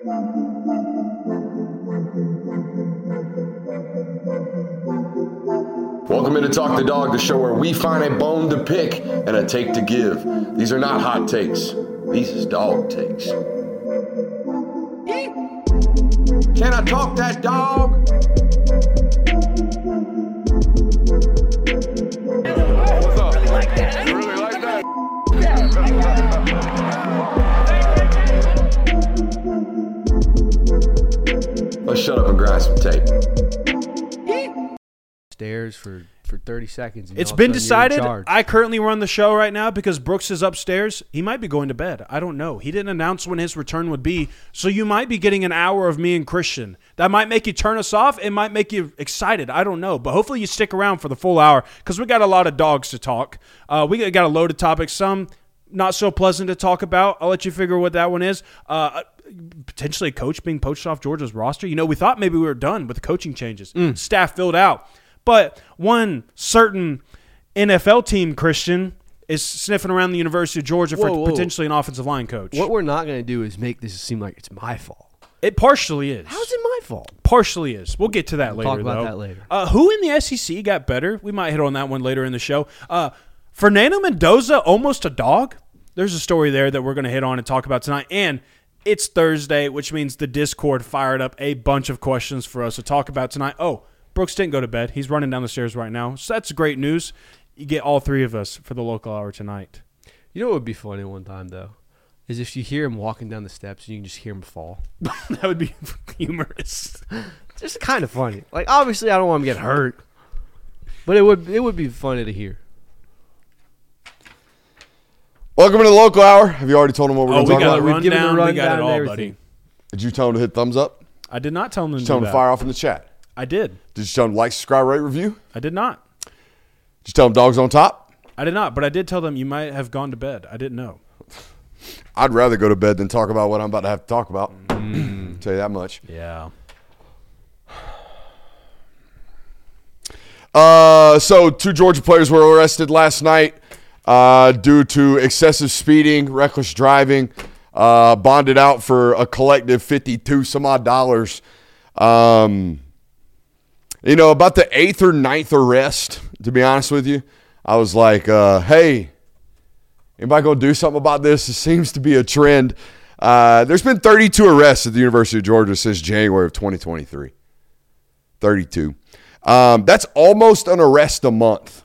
Welcome into Talk the Dog, the show where we find a bone to pick and a take to give. These are not hot takes. These is dog takes. Can I talk that dog? What's up? You really like that? Let's shut up and grind some tape. Stairs for 30 seconds. And it's been decided. I currently run the show right now because Brooks is upstairs. He might be going to bed. I don't know. He didn't announce when his return would be. So you might be getting an hour of me and Christian. That might make you turn us off. It might make you excited. I don't know. But hopefully you stick around for the full hour because we got a lot of dogs to talk. We got a load of topics. Some not so pleasant to talk about. I'll let you figure what that one is. Potentially a coach being poached off Georgia's roster. You know, we thought maybe we were done with the coaching changes. Staff filled out. But one certain NFL team, Christian, is sniffing around the University of Georgia for potentially an offensive line coach. What we're not going to do is make this seem like it's my fault. It partially is. How is it my fault? Partially is. We'll get to that later, talk about that later. Who in the SEC got better? We might hit on that one later in the show. Fernando Mendoza, almost a dog. There's a story there that we're going to hit on and talk about tonight. And it's Thursday, which means the Discord fired up a bunch of questions for us to talk about tonight. Oh, Brooks didn't go to bed. He's running down the stairs right now. So that's great news. You get all three of us for the local hour tonight. You know what would be funny one time, though? Is if you hear him walking down the steps and you can just hear him fall. That would be humorous. Just kind of funny. Like, obviously, I don't want him to get hurt. But it would be funny to hear. Welcome to the local hour. Have you already told them what we're going to talk about? We've given a rundown. We got it all, buddy. Did you tell them to hit thumbs up? I did not tell them to do that. Did you tell them to fire off in the chat? I did. Did you tell them to like, subscribe, rate, review? I did not. Did you tell them dogs on top? I did not, but I did tell them you might have gone to bed. I didn't know. I'd rather go to bed than talk about what I'm about to have to talk about. Tell you that much. Yeah. So 2 Georgia players were arrested last night due to excessive speeding, reckless driving, bonded out for a collective $52 some odd. You know, about the 8th or 9th arrest, to be honest with you, I was like, hey, anybody going to do something about this? It seems to be a trend. There's been 32 arrests at the University of Georgia since January of 2023. 32. That's almost an arrest a month.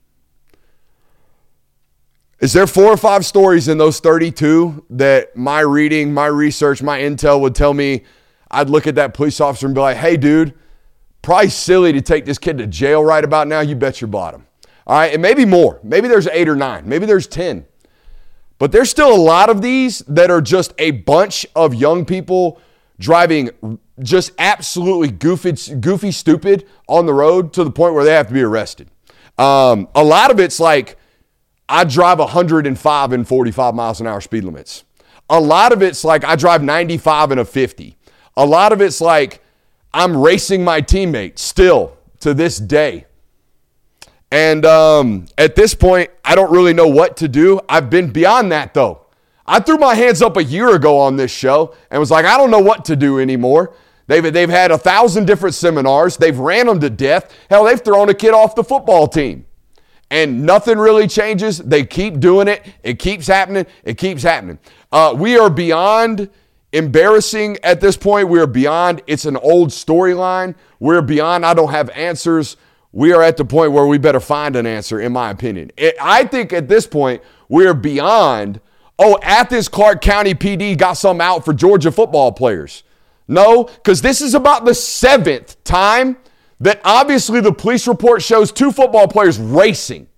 Is there 4 or 5 stories in those 32 that my reading, my research, my intel would tell me I'd look at that police officer and be like, hey, dude, probably silly to take this kid to jail right about now. You bet your bottom. All right, and maybe more. Maybe there's 8 or 9. Maybe there's 10. But there's still a lot of these that are just a bunch of young people driving just absolutely goofy, stupid on the road to the point where they have to be arrested. A lot of it's like, I drive 105 and 45 miles an hour speed limits. A lot of it's like I drive 95 and a 50. A lot of it's like I'm racing my teammate still to this day. And at this point, I don't really know what to do. I've been beyond that, though. I threw my hands up a year ago on this show and was like, I don't know what to do anymore. They've had 1,000 different seminars. They've ran them to death. Hell, they've thrown a kid off the football team. And nothing really changes. They keep doing it. It keeps happening. It keeps happening. We are beyond embarrassing at this point. We are beyond, it's an old storyline. We're beyond, I don't have answers. We are at the point where we better find an answer, in my opinion. I think at this point, we're beyond, Athens Clarke County PD got some out for Georgia football players. No, because this is about the 7th time that obviously the police report shows 2 football players racing,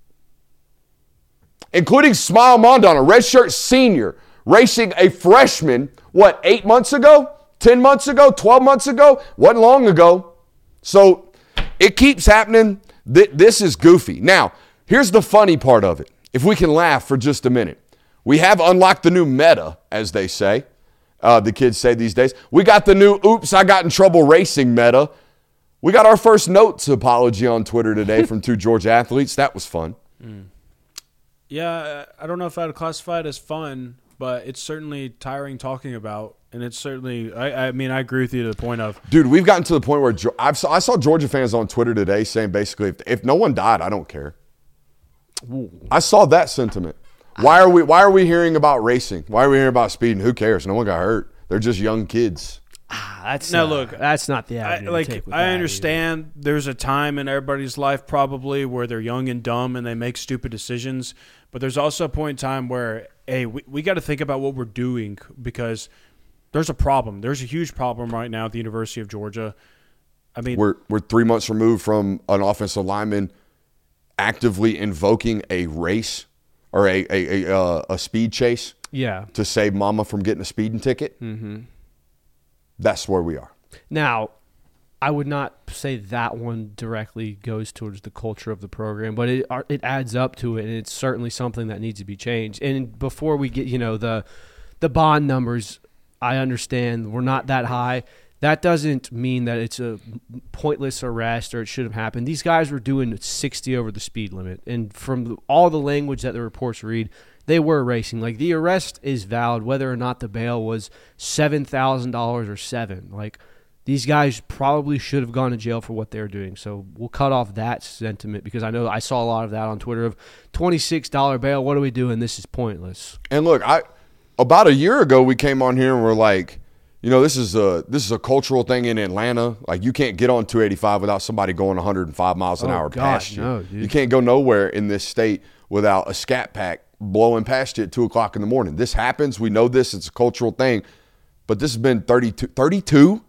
including Smile Mondon, a redshirt senior, racing a freshman, 8 months ago, 10 months ago, 12 months ago? Wasn't long ago. So it keeps happening. This is goofy. Now, here's the funny part of it. If we can laugh for just a minute. We have unlocked the new meta, as they say. The kids say these days. We got the new oops, I got in trouble racing meta. We got our first notes apology on Twitter today from 2 Georgia athletes. That was fun. Yeah, I don't know if I would classify it as fun. but it's certainly tiring talking about. And it's certainly, I mean, I agree with you to the point of, Dude, we've gotten to the point where I saw Georgia fans on Twitter today saying basically, if no one died, I don't care. I saw that sentiment. Why are we hearing about racing? Why are we hearing about speeding? Who cares? No one got hurt. They're just young kids. That's Now, not, look, that's not the avenue to take with I that understand there's a time in everybody's life probably where they're young and dumb and they make stupid decisions, but there's also a point in time where, hey, we got to think about what we're doing because there's a problem. There's a huge problem right now at the University of Georgia. I mean, We're 3 months removed from an offensive lineman actively invoking a race or a speed chase Yeah. to save mama from getting a speeding ticket. Mm-hmm. That's where we are. Now, I would not say that one directly goes towards the culture of the program, but it adds up to it, and it's certainly something that needs to be changed. And before we get, the bond numbers, I understand we're not that high. That doesn't mean that it's a pointless arrest or it shouldn't have happened. These guys were doing 60 over the speed limit, and from all the language that the reports read, they were racing. Like, the arrest is valid whether or not the bail was $7,000 or $7,000. Like, these guys probably should have gone to jail for what they're doing. So we'll cut off that sentiment because I know I saw a lot of that on Twitter of $26 bail. What are we doing? This is pointless. And look, about a year ago we came on here and we're like, this is a cultural thing in Atlanta. Like, you can't get on 285 without somebody going 105 miles an hour past you. No, dude. You can't go nowhere in this state without a scat pack blowing past you at 2 o'clock in the morning. This happens. We know this. It's a cultural thing. But this has been 32.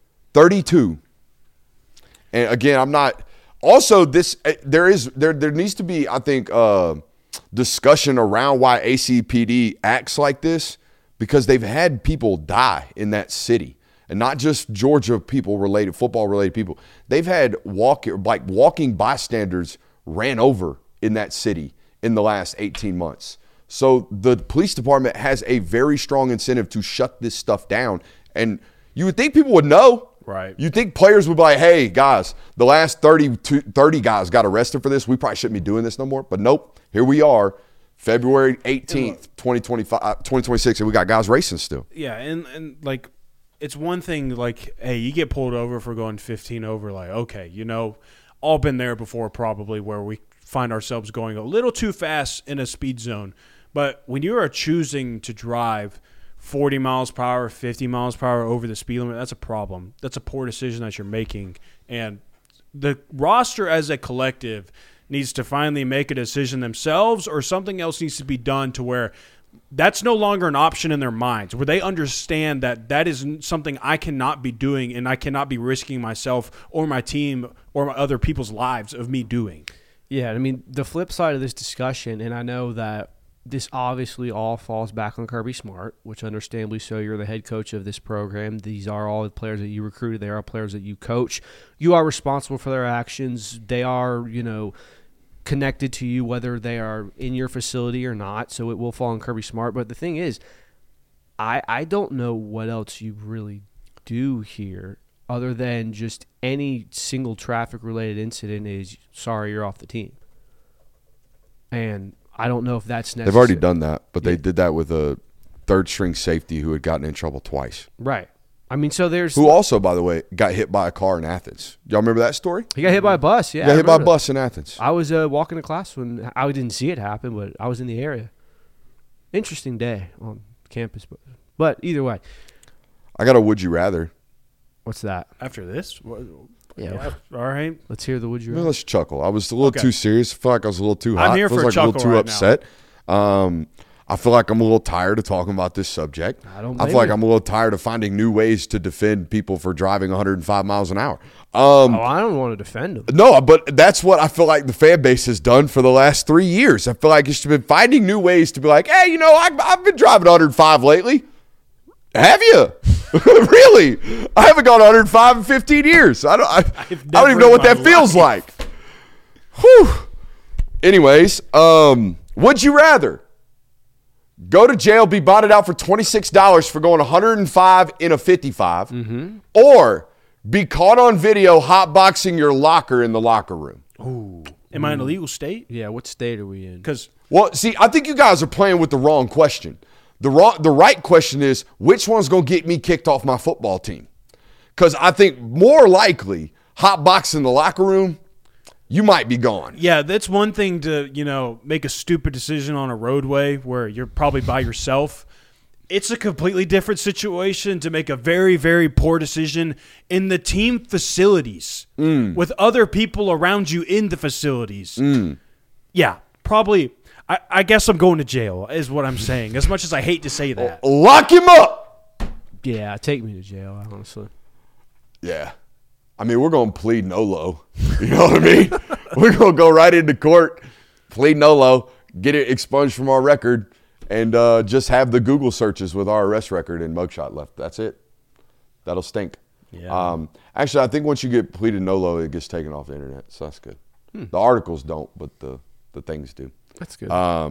And again, I'm not. Also, there needs to be, I think, discussion around why ACPD acts like this, because they've had people die in that city, and not just Georgia football related people. They've had walking bystanders ran over in that city in the last 18 months. So the police department has a very strong incentive to shut this stuff down. And you would think people would know. Right. You think players would be like, hey, guys, the last 30 guys got arrested for this. We probably shouldn't be doing this no more. But nope, here we are, February 18th, 2026, and we got guys racing still. Yeah, and like, it's one thing, like, hey, you get pulled over for going 15 over, like, okay, all been there before probably where we find ourselves going a little too fast in a speed zone. But when you are choosing to drive 40 miles per hour, 50 miles per hour over the speed limit, that's a problem. That's a poor decision that you're making. And the roster as a collective needs to finally make a decision themselves, or something else needs to be done to where that's no longer an option in their minds, where they understand that that is something I cannot be doing and I cannot be risking myself or my team or other people's lives of me doing. Yeah, I mean, the flip side of this discussion, and I know that this obviously all falls back on Kirby Smart, which understandably so. You're the head coach of this program. These are all the players that you recruited. They are players that you coach. You are responsible for their actions. They are, connected to you, whether they are in your facility or not. So it will fall on Kirby Smart. But the thing is, I don't know what else you really do here other than just any single traffic-related incident is, sorry, you're off the team. And I don't know if that's necessary. They've already done that, but they did that with a third-string safety who had gotten in trouble twice. Right. I mean, so there's... Who also, by the way, got hit by a car in Athens. Y'all remember that story? He got hit by a bus, yeah. He got hit by a bus in Athens. I was walking to class when I didn't see it happen, but I was in the area. Interesting day on campus. But either way. I got a would you rather. What's that? After this? Yeah. All right. Let's hear the would you Well, rather. let's chuckle. I was a little Okay. too serious. I feel like I was a little too hot. I'm here Feels for a like a little chuckle too right now. upset. I feel like I'm a little tired of talking about this subject. I don't feel blame like you. I'm a little tired of finding new ways to defend people for driving 105 miles an hour. I don't want to defend him. No, but that's what I feel like the fan base has done for the last 3 years. I feel like it's been finding new ways to be like, hey, I've been driving 105 lately. Have you? Really? I haven't gone 105 in 15 years. I don't even know what that feels like. Whew. Anyways, would you rather go to jail, be bonded out for $26 for going 105 in a 55, or be caught on video hotboxing your locker in the locker room? Am I in a legal state? Yeah, what state are we in? Because Well, see, I think you guys are playing with the wrong question. The right question is, which one's going to get me kicked off my football team? Because I think more likely, hot box in the locker room, you might be gone. Yeah, that's one thing to, make a stupid decision on a roadway where you're probably by yourself. It's a completely different situation to make a very, very poor decision in the team facilities with other people around you in the facilities. Yeah, probably. I guess I'm going to jail is what I'm saying, as much as I hate to say that. Lock him up. Yeah, take me to jail, honestly. Yeah. I mean, we're going to plead NOLO. You know what I mean? We're going to go right into court, plead NOLO, get it expunged from our record, and just have the Google searches with our arrest record and mugshot left. That's it. That'll stink. Yeah. Actually, I think once you get pleaded NOLO, it gets taken off the internet, so that's good. The articles don't, but the things do. That's good. Where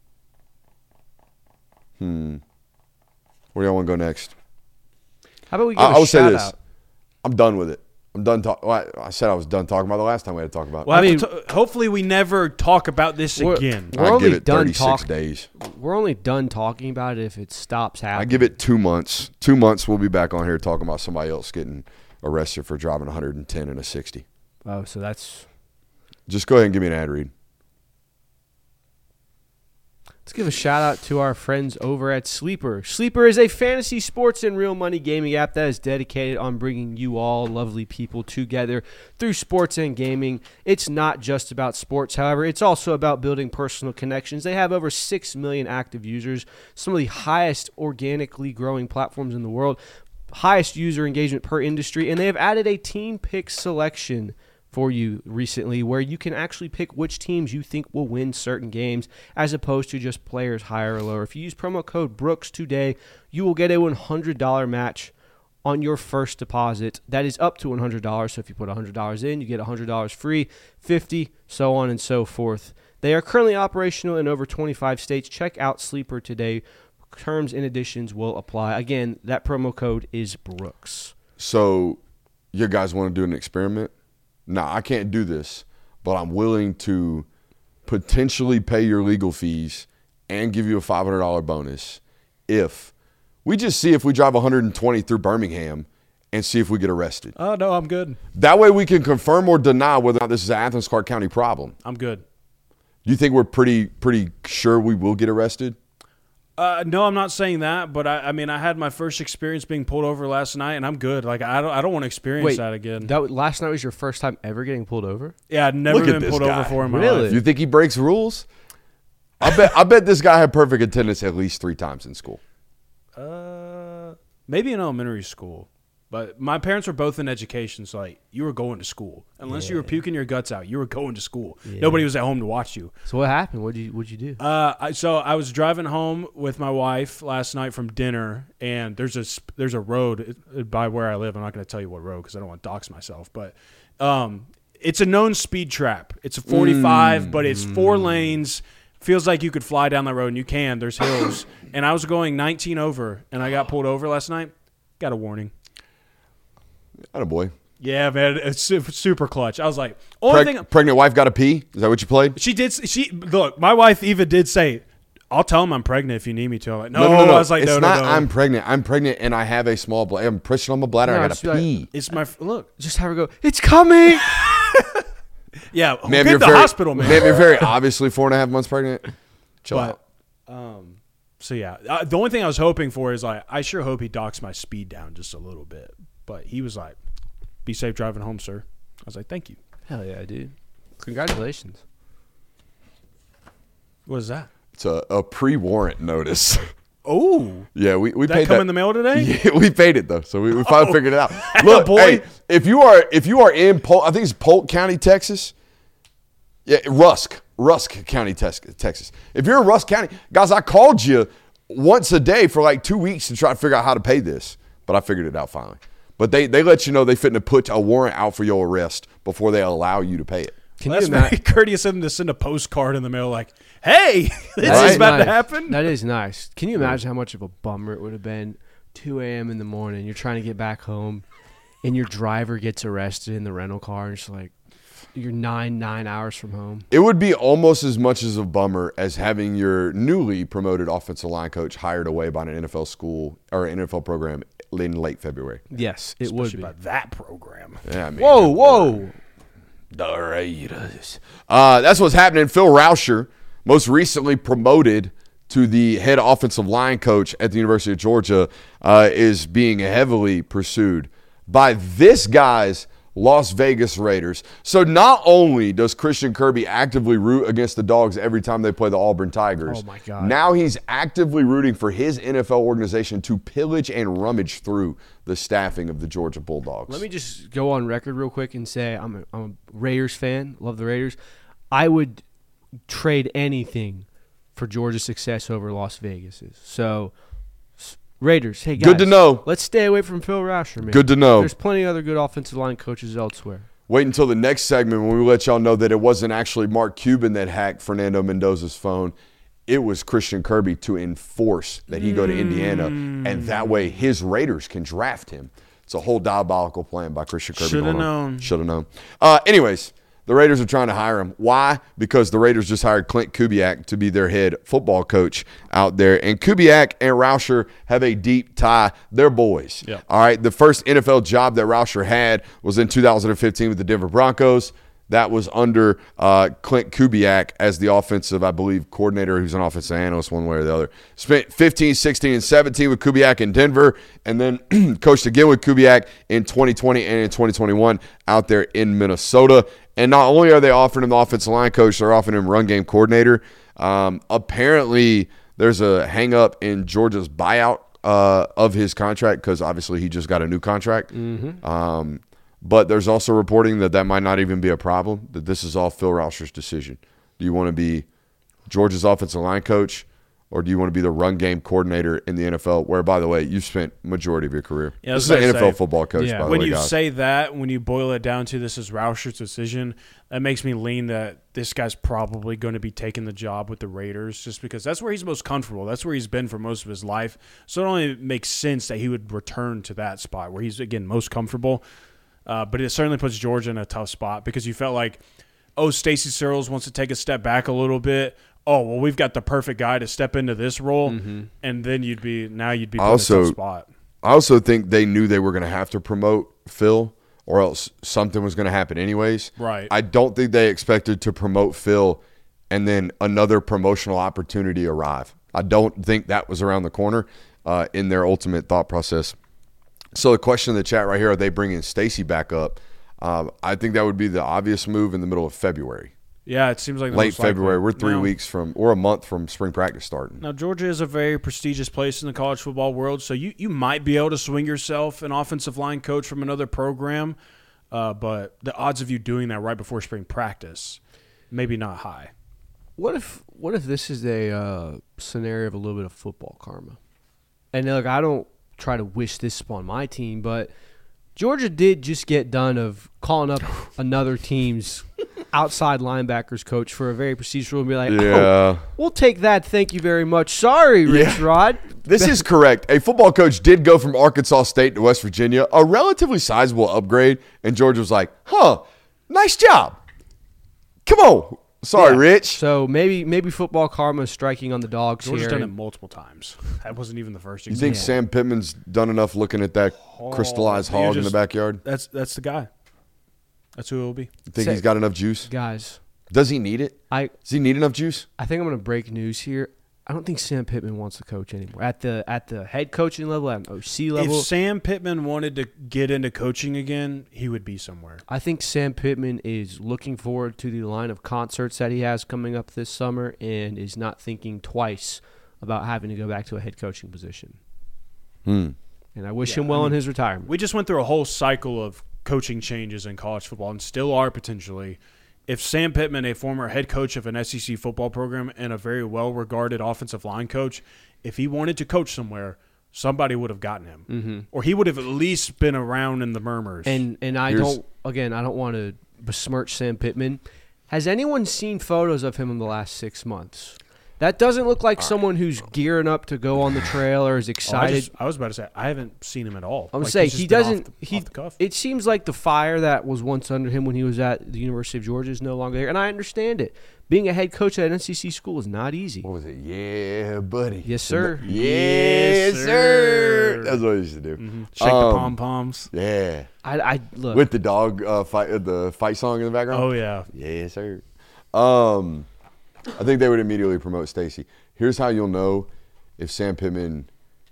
do y'all want to go next? How about we give a shout out? I'm done with it. I'm done talking. Well, I said I was done talking about the last time we had to talk about. Well, hopefully we never talk about this again. I give it 36 days. We're only done talking about it if it stops happening. I give it 2 months. 2 months, we'll be back on here talking about somebody else getting arrested for driving 110 in a 60. Oh, so that's... Just go ahead and give me an ad read. Let's give a shout out to our friends over at Sleeper. Sleeper is a fantasy sports and real money gaming app that is dedicated on bringing you all lovely people together through sports and gaming. It's not just about sports, however. It's also about building personal connections. They have over 6 million active users, some of the highest organically growing platforms in the world, highest user engagement per industry, and they have added a team pick selection for you recently where you can actually pick which teams you think will win certain games as opposed to just players higher or lower. If you use promo code Brooks today, you will get a $100 match on your first deposit. That is up to $100. So if you put $100 in, you get $100 free, $50, so on and so forth. They are currently operational in over 25 states. Check out Sleeper today. Terms and additions will apply. Again, that promo code is Brooks. So you guys want to do an experiment? No, I can't do this, but I'm willing to potentially pay your legal fees and give you a $500 bonus if we just see if we drive 120 through Birmingham and see if we get arrested. Oh, no, I'm good. That way we can confirm or deny whether or not this is an Athens-Clarke County problem. I'm good. Do you think we're pretty sure we will get arrested? No, I'm not saying that, but I mean, I had my first experience being pulled over last night, and I'm good. Like, I don't want to experience that again. Last night was your first time ever getting pulled over? Yeah, I'd never been pulled over for in my life. You think he breaks rules? I bet this guy had perfect attendance at least 3 times in school. Maybe in elementary school. But my parents were both in education, so like you were going to school. Unless you were puking your guts out, you were going to school. Yeah. Nobody was at home to watch you. So what happened? What'd you do? So I was driving home with my wife last night from dinner, and there's a road by where I live. I'm not going to tell you what road because I don't want to dox myself. But it's a known speed trap. It's a 45, but it's 4 lanes. Feels like you could fly down that road, and you can. There's hills. And I was going 19 over, and I got pulled over last night. Got a warning. Attaboy. Yeah, man, it's super clutch. I was like, pregnant wife got to pee? Is that what you played? She did. Look, my wife even did say, "I'll tell him I'm pregnant if you need me to." I'm like, no. I was like, it's no. I'm pregnant, and I have a small bladder. I'm pressing on my bladder. I got to pee. Like, it's my look. Just have her go. It's coming. Yeah, ma'am, you're the hospital, man. Ma'am, you're very obviously 4.5 months pregnant. Chill out. So yeah, the only thing I was hoping for is like, I sure hope he docks my speed down just a little bit. But he was like, "Be safe driving home, sir." I was like, "Thank you." Hell yeah, dude! Congratulations. What is that? It's a pre-warrant notice. Oh, yeah, we that paid come that in the mail today. Yeah, we paid it though, so we finally figured it out. Look, boy. hey, if you are in Polk, I think it's Polk County, Texas. Yeah, Rusk County, Texas. If you're in Rusk County, guys, I called you once a day for like 2 weeks to try to figure out how to pay this, but I figured it out finally. But they let you know they fitting to put a warrant out for your arrest before they allow you to pay it. That's very courteous of them to send a postcard in the mail like, "Hey, this is about to happen." That is nice. Can you imagine how much of a bummer it would have been? 2 a.m. in the morning, you're trying to get back home, and your driver gets arrested in the rental car, and it's like, You're 9 hours from home. It would be almost as much as a bummer as having your newly promoted offensive line coach hired away by an NFL school or an NFL program in late February. Yes, it would Especially be. by that program. Yeah, I mean, Whoa. The Raiders. That's what's happening. Phil Rauscher, most recently promoted to the head offensive line coach at the University of Georgia, is being heavily pursued by this guy's Las Vegas Raiders. So not only does Christian Kirby actively root against the Dogs every time they play the Auburn Tigers, Oh, my God. now he's actively rooting for his NFL organization to pillage and rummage through the staffing of the Georgia Bulldogs. Let me just go on record real quick and say I'm a Raiders fan. Love the Raiders. I would trade anything for Georgia's success over Las Vegas's. So, Raiders, hey, guys. Good to know. Let's stay away from Phil Rauscher, man. Good to know. There's plenty of other good offensive line coaches elsewhere. Wait until the next segment when we let y'all know that it wasn't actually Mark Cuban that hacked Fernando Mendoza's phone. It was Christian Kirby to enforce that he go to Indiana, and that way his Raiders can draft him. It's a whole diabolical plan by Christian Kirby. Shoulda known. Should have known. Anyways, the Raiders are trying to hire him. Why? Because the Raiders just hired Clint Kubiak to be their head football coach out there. And Kubiak and Rauscher have a deep tie. They're boys. Yeah. All right. The first NFL job that Rauscher had was in 2015 with the Denver Broncos. That was under Clint Kubiak as the offensive, I believe, coordinator. He was an offensive analyst one way or the other. Spent 15, 16, and 17 with Kubiak in Denver, and then coached again with Kubiak in 2020 and in 2021 out there in Minnesota. And not only are they offering him the offensive line coach, they're offering him run game coordinator. Apparently, there's a hang-up in Georgia's buyout of his contract because obviously he just got a new contract. But there's also reporting that might not even be a problem, that this is all Phil Rauscher's decision. Do you want to be Georgia's offensive line coach, or do you want to be the run game coordinator in the NFL, where, by the way, you've spent majority of your career? Yeah, This is an NFL football coach, Yeah. by the When way, you guys. say that, when you boil it down to this is Rauscher's decision, that makes me lean that this guy's probably going to be taking the job with the Raiders just because that's where he's most comfortable. That's where he's been for most of his life. So it only makes sense that he would return to that spot where he's, again, most comfortable. But it certainly puts Georgia in a tough spot because you felt like, oh, Stacey Searles wants to take a step back a little bit. Oh, well, we've got the perfect guy to step into this role. And then you'd be put in a tough spot. I also think they knew they were going to have to promote Phil, or else something was going to happen anyways. Right. I don't think they expected to promote Phil and then another promotional opportunity arrive. I don't think that was around the corner in their ultimate thought process. So the question in the chat right here, are they bringing Stacey back up? I think that would be the obvious move in the middle of February. Yeah, it seems like the Late most likely. February. We're 3 Now- weeks from, or a month from spring practice starting. Now, Georgia is a very prestigious place in the college football world, so you might be able to swing yourself an offensive line coach from another program, but the odds of you doing that right before spring practice, maybe not high. What if this is a scenario of a little bit of football karma? And look, I don't try to wish this upon my team, but Georgia did just get done of calling up another team's outside linebackers coach for a very prestigious role and be like, Yeah. oh, we'll take that. Thank you very much. Sorry, Rich Rod. This is correct. A football coach did go from Arkansas State to West Virginia, a relatively sizable upgrade, and Georgia was like, nice job. Come on. Sorry, Yeah. Rich. So maybe football karma is striking on the Dogs Georgia's here. done it and- multiple times. That wasn't even the first You example. think Sam Pittman's done enough looking at that crystallized you hog in just- the backyard? That's the guy. That's who it will be. You think Say- he's got enough juice? Guys, Does he need it? I Does he need enough juice? think I'm going to break news here. I don't think Sam Pittman wants to coach anymore. At the head coaching level, at an OC level, If Sam Pittman wanted to get into coaching again, he would be somewhere. I think Sam Pittman is looking forward to the line of concerts that he has coming up this summer and is not thinking twice about having to go back to a head coaching position. And I wish him well in his retirement. We just went through a whole cycle of coaching changes in college football and still are potentially. If Sam Pittman, a former head coach of an SEC football program and a very well-regarded offensive line coach, if he wanted to coach somewhere, somebody would have gotten him. Or he would have at least been around in the murmurs. And I Here's- don't want to besmirch Sam Pittman. Has anyone seen photos of him in the last 6 months? That doesn't look like someone who's gearing up to go on the trail or is excited. I was about to say I haven't seen him at all. I'm Like, saying he's he just been doesn't. off the cuff. It seems like the fire that was once under him when he was at the University of Georgia is no longer there, and I understand it. Being a head coach at an NCC school is not easy. What was it? Yeah, buddy. Yes, sir. Yes, sir. That's what I used to do. Shake the pom poms. Yeah. I look. With the dog the fight song in the background. Oh yeah. Yes, sir. I think they would immediately promote Stacy. Here's how you'll know if Sam Pittman's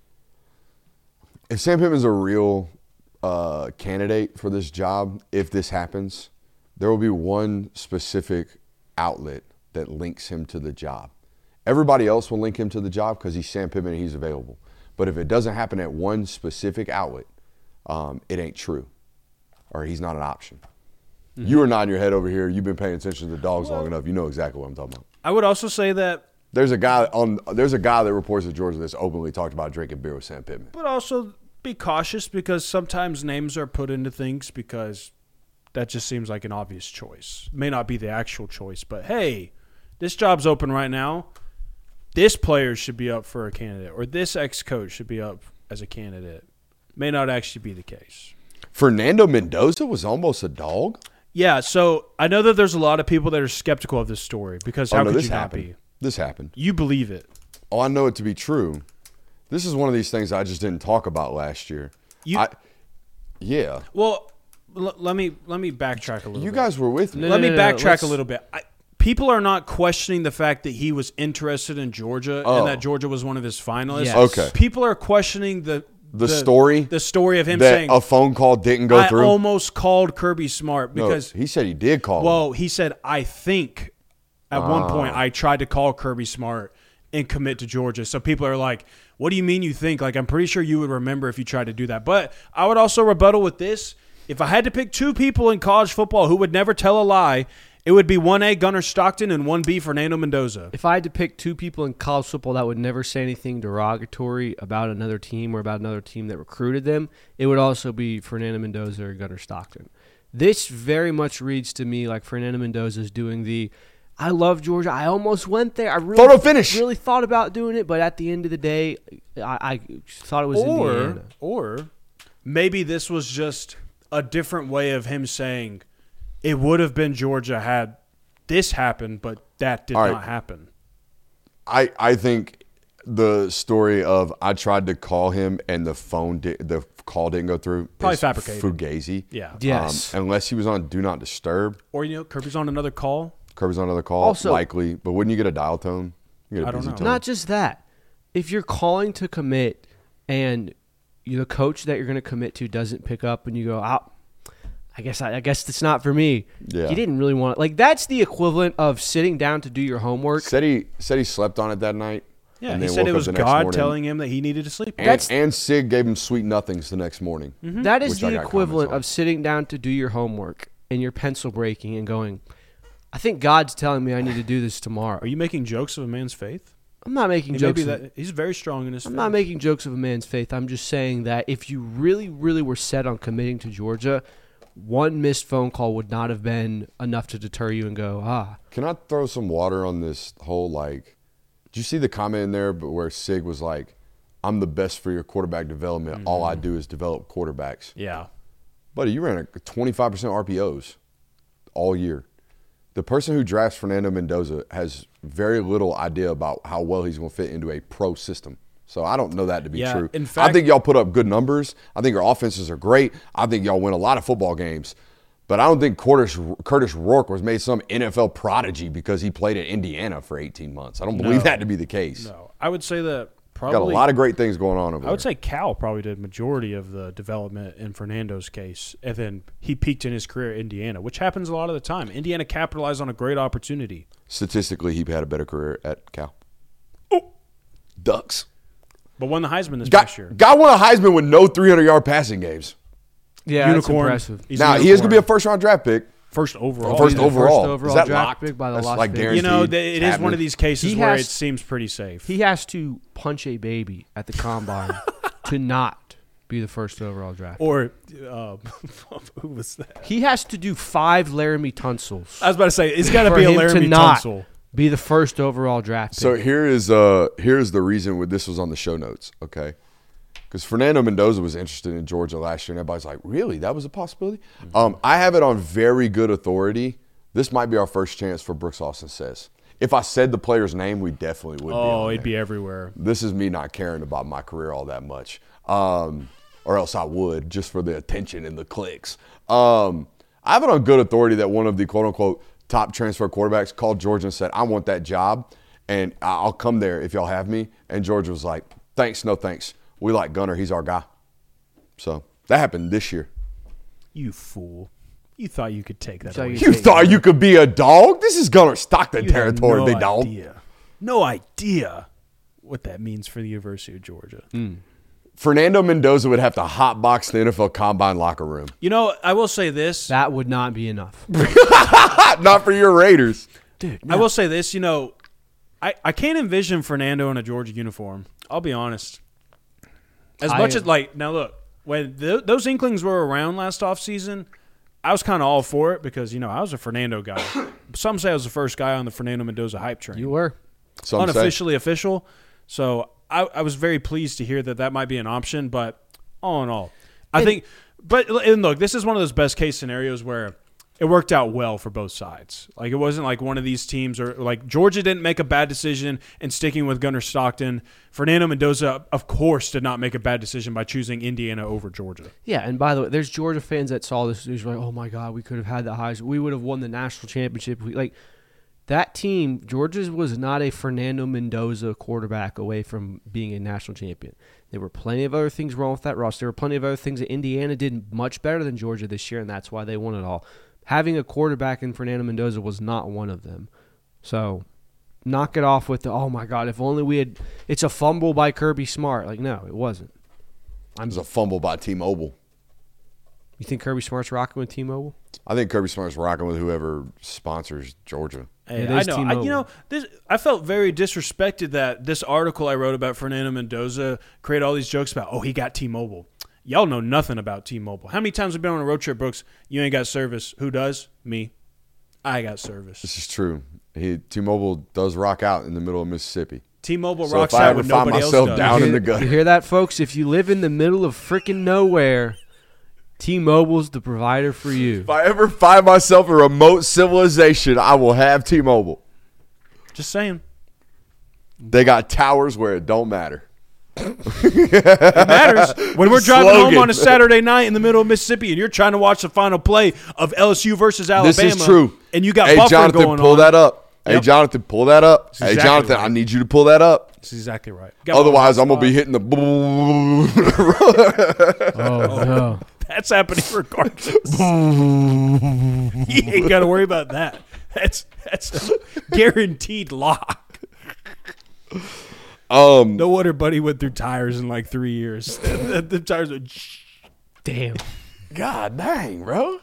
a real candidate for this job. If this happens, there will be one specific outlet that links him to the job. Everybody else will link him to the job because he's Sam Pittman and he's available. But if it doesn't happen at one specific outlet, it ain't true, or he's not an option. Mm-hmm. You are nodding your head over here. You've been paying attention to the dogs long enough. You know exactly what I'm talking about. I would also say that, There's a guy that reports at Georgia that's openly talked about drinking beer with Sam Pittman. but also be cautious because sometimes names are put into things because that just seems like an obvious choice. May not be the actual choice, but hey, this job's open right now. This player should be up for a candidate, or this ex-coach should be up as a candidate. May not actually be the case. Fernando Mendoza was almost a dog? Yeah, so I know that there's a lot of people that are skeptical of this story because how could this you not happened. be? This happened. You believe it. Oh, I know it to be true. This is one of these things I just didn't talk about last year. Yeah. Well, let me backtrack a little bit. You guys were with me. Let me no, backtrack a little bit. People are not questioning the fact that he was interested in Georgia and that Georgia was one of his finalists. Yes. Okay. People are questioning the story of him that saying a phone call didn't go I through. almost called Kirby Smart because he said he did call him. well, he said I think at one point I tried to call Kirby Smart and commit to Georgia. So people are like, "What do you mean you think?" Like I'm pretty sure you would remember if you tried to do that. But I would also rebuttal with this: if I had to pick two people in college football who would never tell a lie, it would be 1A Gunnar Stockton and 1B Fernando Mendoza. If I had to pick two people in college football that would never say anything derogatory about another team or about another team that recruited them, it would also be Fernando Mendoza or Gunnar Stockton. This very much reads to me like Fernando Mendoza is doing the, I love Georgia. I almost went there. I Photo finish. really thought about doing it, but at the end of the day, I thought it was Indiana. Or maybe this was just a different way of him saying it would have been Georgia had this happened, but that did not happen. I think the story of I tried to call him and the call didn't go through. Probably is fabricated. Fugazi. Yeah. Yes. Unless he was on Do Not Disturb. Or, Kirby's on another call. Kirby's on another call. Also- likely. But wouldn't you get a dial tone? You get a I don't busy know. tone. Not just that. If you're calling to commit and the coach that you're going to commit to doesn't pick up and you go, I guess it's not for me. Yeah. He didn't really want it. Like, that's the equivalent of sitting down to do your homework. Said he slept on it that night. Yeah, and he then said woke it up was the next God morning. telling him that he needed to sleep. And Sig gave him sweet nothings the next morning. That is Which I the got equivalent comments on. of sitting down to do your homework and your pencil breaking and going, I think God's telling me I need to do this tomorrow. Are you making jokes of a man's faith? I'm not making jokes. He's very strong in his faith. I'm not making jokes of a man's faith. I'm just saying that if you really, really were set on committing to Georgia, one missed phone call would not have been enough to deter you and go, Can I throw some water on this whole, like, did you see the comment in there where Sig was like, I'm the best for your quarterback development. Mm-hmm. All I do is develop quarterbacks. Yeah. Buddy, you ran a 25% RPOs all year. The person who drafts Fernando Mendoza has very little idea about how well he's going to fit into a pro system. So I don't know that to be Yeah, true. in fact- I think y'all put up good numbers. I think your offenses are great. I think y'all win a lot of football games. But I don't think Curtis Rourke was made some NFL prodigy because he played at Indiana for 18 months. I don't believe that to be the case. No. I would say that probably. Got a lot of great things going on over I would there. say Cal probably did majority of the development in Fernando's case, and then he peaked in his career at Indiana, which happens a lot of the time. Indiana capitalized on a great opportunity. Statistically, he had a better career at Cal. Ducks. But won the Heisman this past year. Guy won a Heisman with no 300-yard passing games. Yeah, Unicorn. that's impressive. He's Now, a he is going to be a unicorn. first-round draft pick. First overall. First He's the overall. first overall Is that draft locked? pick by the That's Las like Vegas. guaranteed. You know, it It's is one happening. of these cases He where has- it seems pretty safe. He has to punch a baby at the combine to not be the first overall draft. Or, who was that? He has to do 5 Laramie Tunsil's. I was about to say, it's got to For be a him to Laramie not Tunsil. Be the first overall draft pick. So here's the reason this was on the show notes, okay? Because Fernando Mendoza was interested in Georgia last year, and everybody's like, really? That was a possibility? I have it on very good authority. This might be our first chance for Brooks Austin Says. If I said the player's name, we definitely would be on it'd there. be everywhere. This is me not caring about my career all that much. Or else I would, just for the attention and the clicks. I have it on good authority that one of the quote-unquote top transfer quarterbacks called Georgia and said, I want that job, and I'll come there if y'all have me. And Georgia was like, thanks, no thanks. We like Gunner. He's our guy. So that happened this year. You fool. You thought you could take that away. You thought you could be a dog? This is Gunner Stockton territory, no big dog. No idea what that means for the University of Georgia. Fernando Mendoza would have to hotbox the NFL Combine locker room. You know, I will say this. That would not be enough. Not for your Raiders. Dude, I will say this, you know, I can't envision Fernando in a Georgia uniform. I'll be honest. Now look, when those Inklings were around last offseason, I was kind of all for it because, you know, I was a Fernando guy. Some say I was the first guy on the Fernando Mendoza hype train. You were. Unofficially official. So I was very pleased to hear that might be an option, but all in all, I think – and look, this is one of those best-case scenarios where it worked out well for both sides. Like, it wasn't like one of these teams or like Georgia didn't make a bad decision in sticking with Gunner Stockton. Fernando Mendoza, of course, did not make a bad decision by choosing Indiana over Georgia. Yeah, and by the way, there's Georgia fans that saw this news like, oh, my God, we could have had the Heisman. We would have won the national championship. Like, that team, Georgia was not a Fernando Mendoza quarterback away from being a national champion. There were plenty of other things wrong with that roster. There were plenty of other things that Indiana did much better than Georgia this year, and that's why they won it all. Having a quarterback in Fernando Mendoza was not one of them. So knock it off with the, oh, my God, if only we had – it's a fumble by Kirby Smart. Like, no, it wasn't. It was a fumble by T-Mobile. You think Kirby Smart's rocking with T-Mobile? I think Kirby Smart's rocking with whoever sponsors Georgia. Hey, It I is know. T-Mobile. I felt very disrespected that this article I wrote about Fernando Mendoza created all these jokes about, oh, he got T-Mobile. Y'all know nothing about T-Mobile. How many times have we been on a road trip, Brooks? You ain't got service. Who does? Me. I got service. This is true. T-Mobile does rock out in the middle of Mississippi. T-Mobile So rocks if I out ever when find nobody else myself does. down in the You gutter, hear that, folks? If you live in the middle of freaking nowhere, T-Mobile's the provider for you. if I ever find myself a remote civilization, I will have T-Mobile. Just saying. They got towers where it don't matter. It matters. When we're driving Slogan. home on a Saturday night in the middle of Mississippi and you're trying to watch the final play of LSU versus Alabama. This is true. And you got Hey, Buffer Jonathan, going pull on. that up. Hey, Yep. Jonathan, pull that up. Hey, exactly Jonathan, right. I need you to pull that up. That's exactly right. Got Otherwise, I'm my- going to be hitting the Oh, no. That's happening regardless. You ain't got to worry about that. That's a guaranteed lock. No wonder Buddy went through tires in like 3 years. The tires are. Damn. God dang, bro.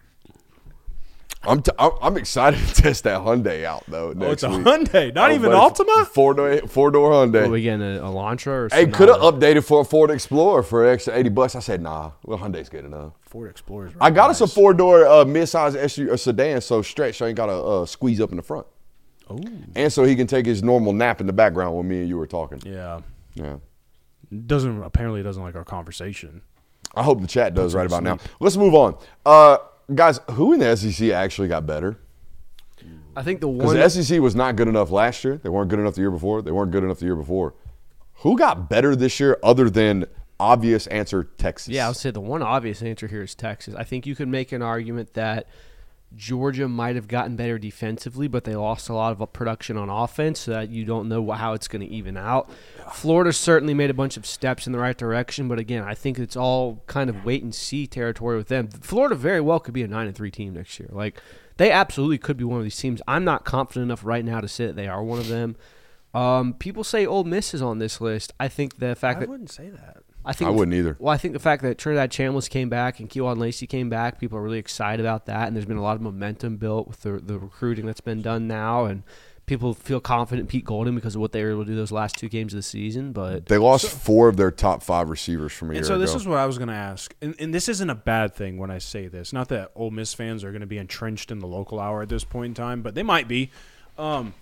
I'm excited to test that Hyundai out, though, next Oh, it's a week. Hyundai, not even buddy, Altima. Four-door Hyundai. Are we getting a Elantra or Hey, Sonata? could have updated for a Ford Explorer for an extra $80. I said, nah, well, Hyundai's good enough. Ford Explorers. I got us a four-door mid-size SUV sedan, so stretch, so I ain't got to squeeze up in the front. Oh, And so he can take his normal nap in the background when me and you were talking. yeah. Yeah. Apparently doesn't like our conversation. I hope the chat does right about now. Let's move on. Guys, who in the SEC actually got better? I think the Because one. the SEC was not good enough last year. They weren't good enough the year before. They weren't good enough the year before. Who got better this year other than obvious answer Texas? Yeah, I would say the one obvious answer here is Texas. I think you could make an argument that Georgia might have gotten better defensively, but they lost a lot of production on offense, so that you don't know how it's going to even out. Florida certainly made a bunch of steps in the right direction, but again, I think it's all kind of wait and see territory with them. Florida very well could be a 9-3 team next year. Like, they absolutely could be one of these teams. I'm not confident enough right now to say that they are one of them. People say Ole Miss is on this list. I think the fact that wouldn't say that. I wouldn't either. Well, I think the fact that Trinidad Chambliss came back and Keelan Lacey came back, people are really excited about that, and there's been a lot of momentum built with the recruiting that's been done now, and people feel confident in Pete Golden because of what they were able to do those last 2 games of the season. But They lost 4 of their top 5 receivers from a year And so ago. this is what I was going to ask, and this isn't a bad thing when I say this. Not that Ole Miss fans are going to be entrenched in the local hour at this point in time, but they might be.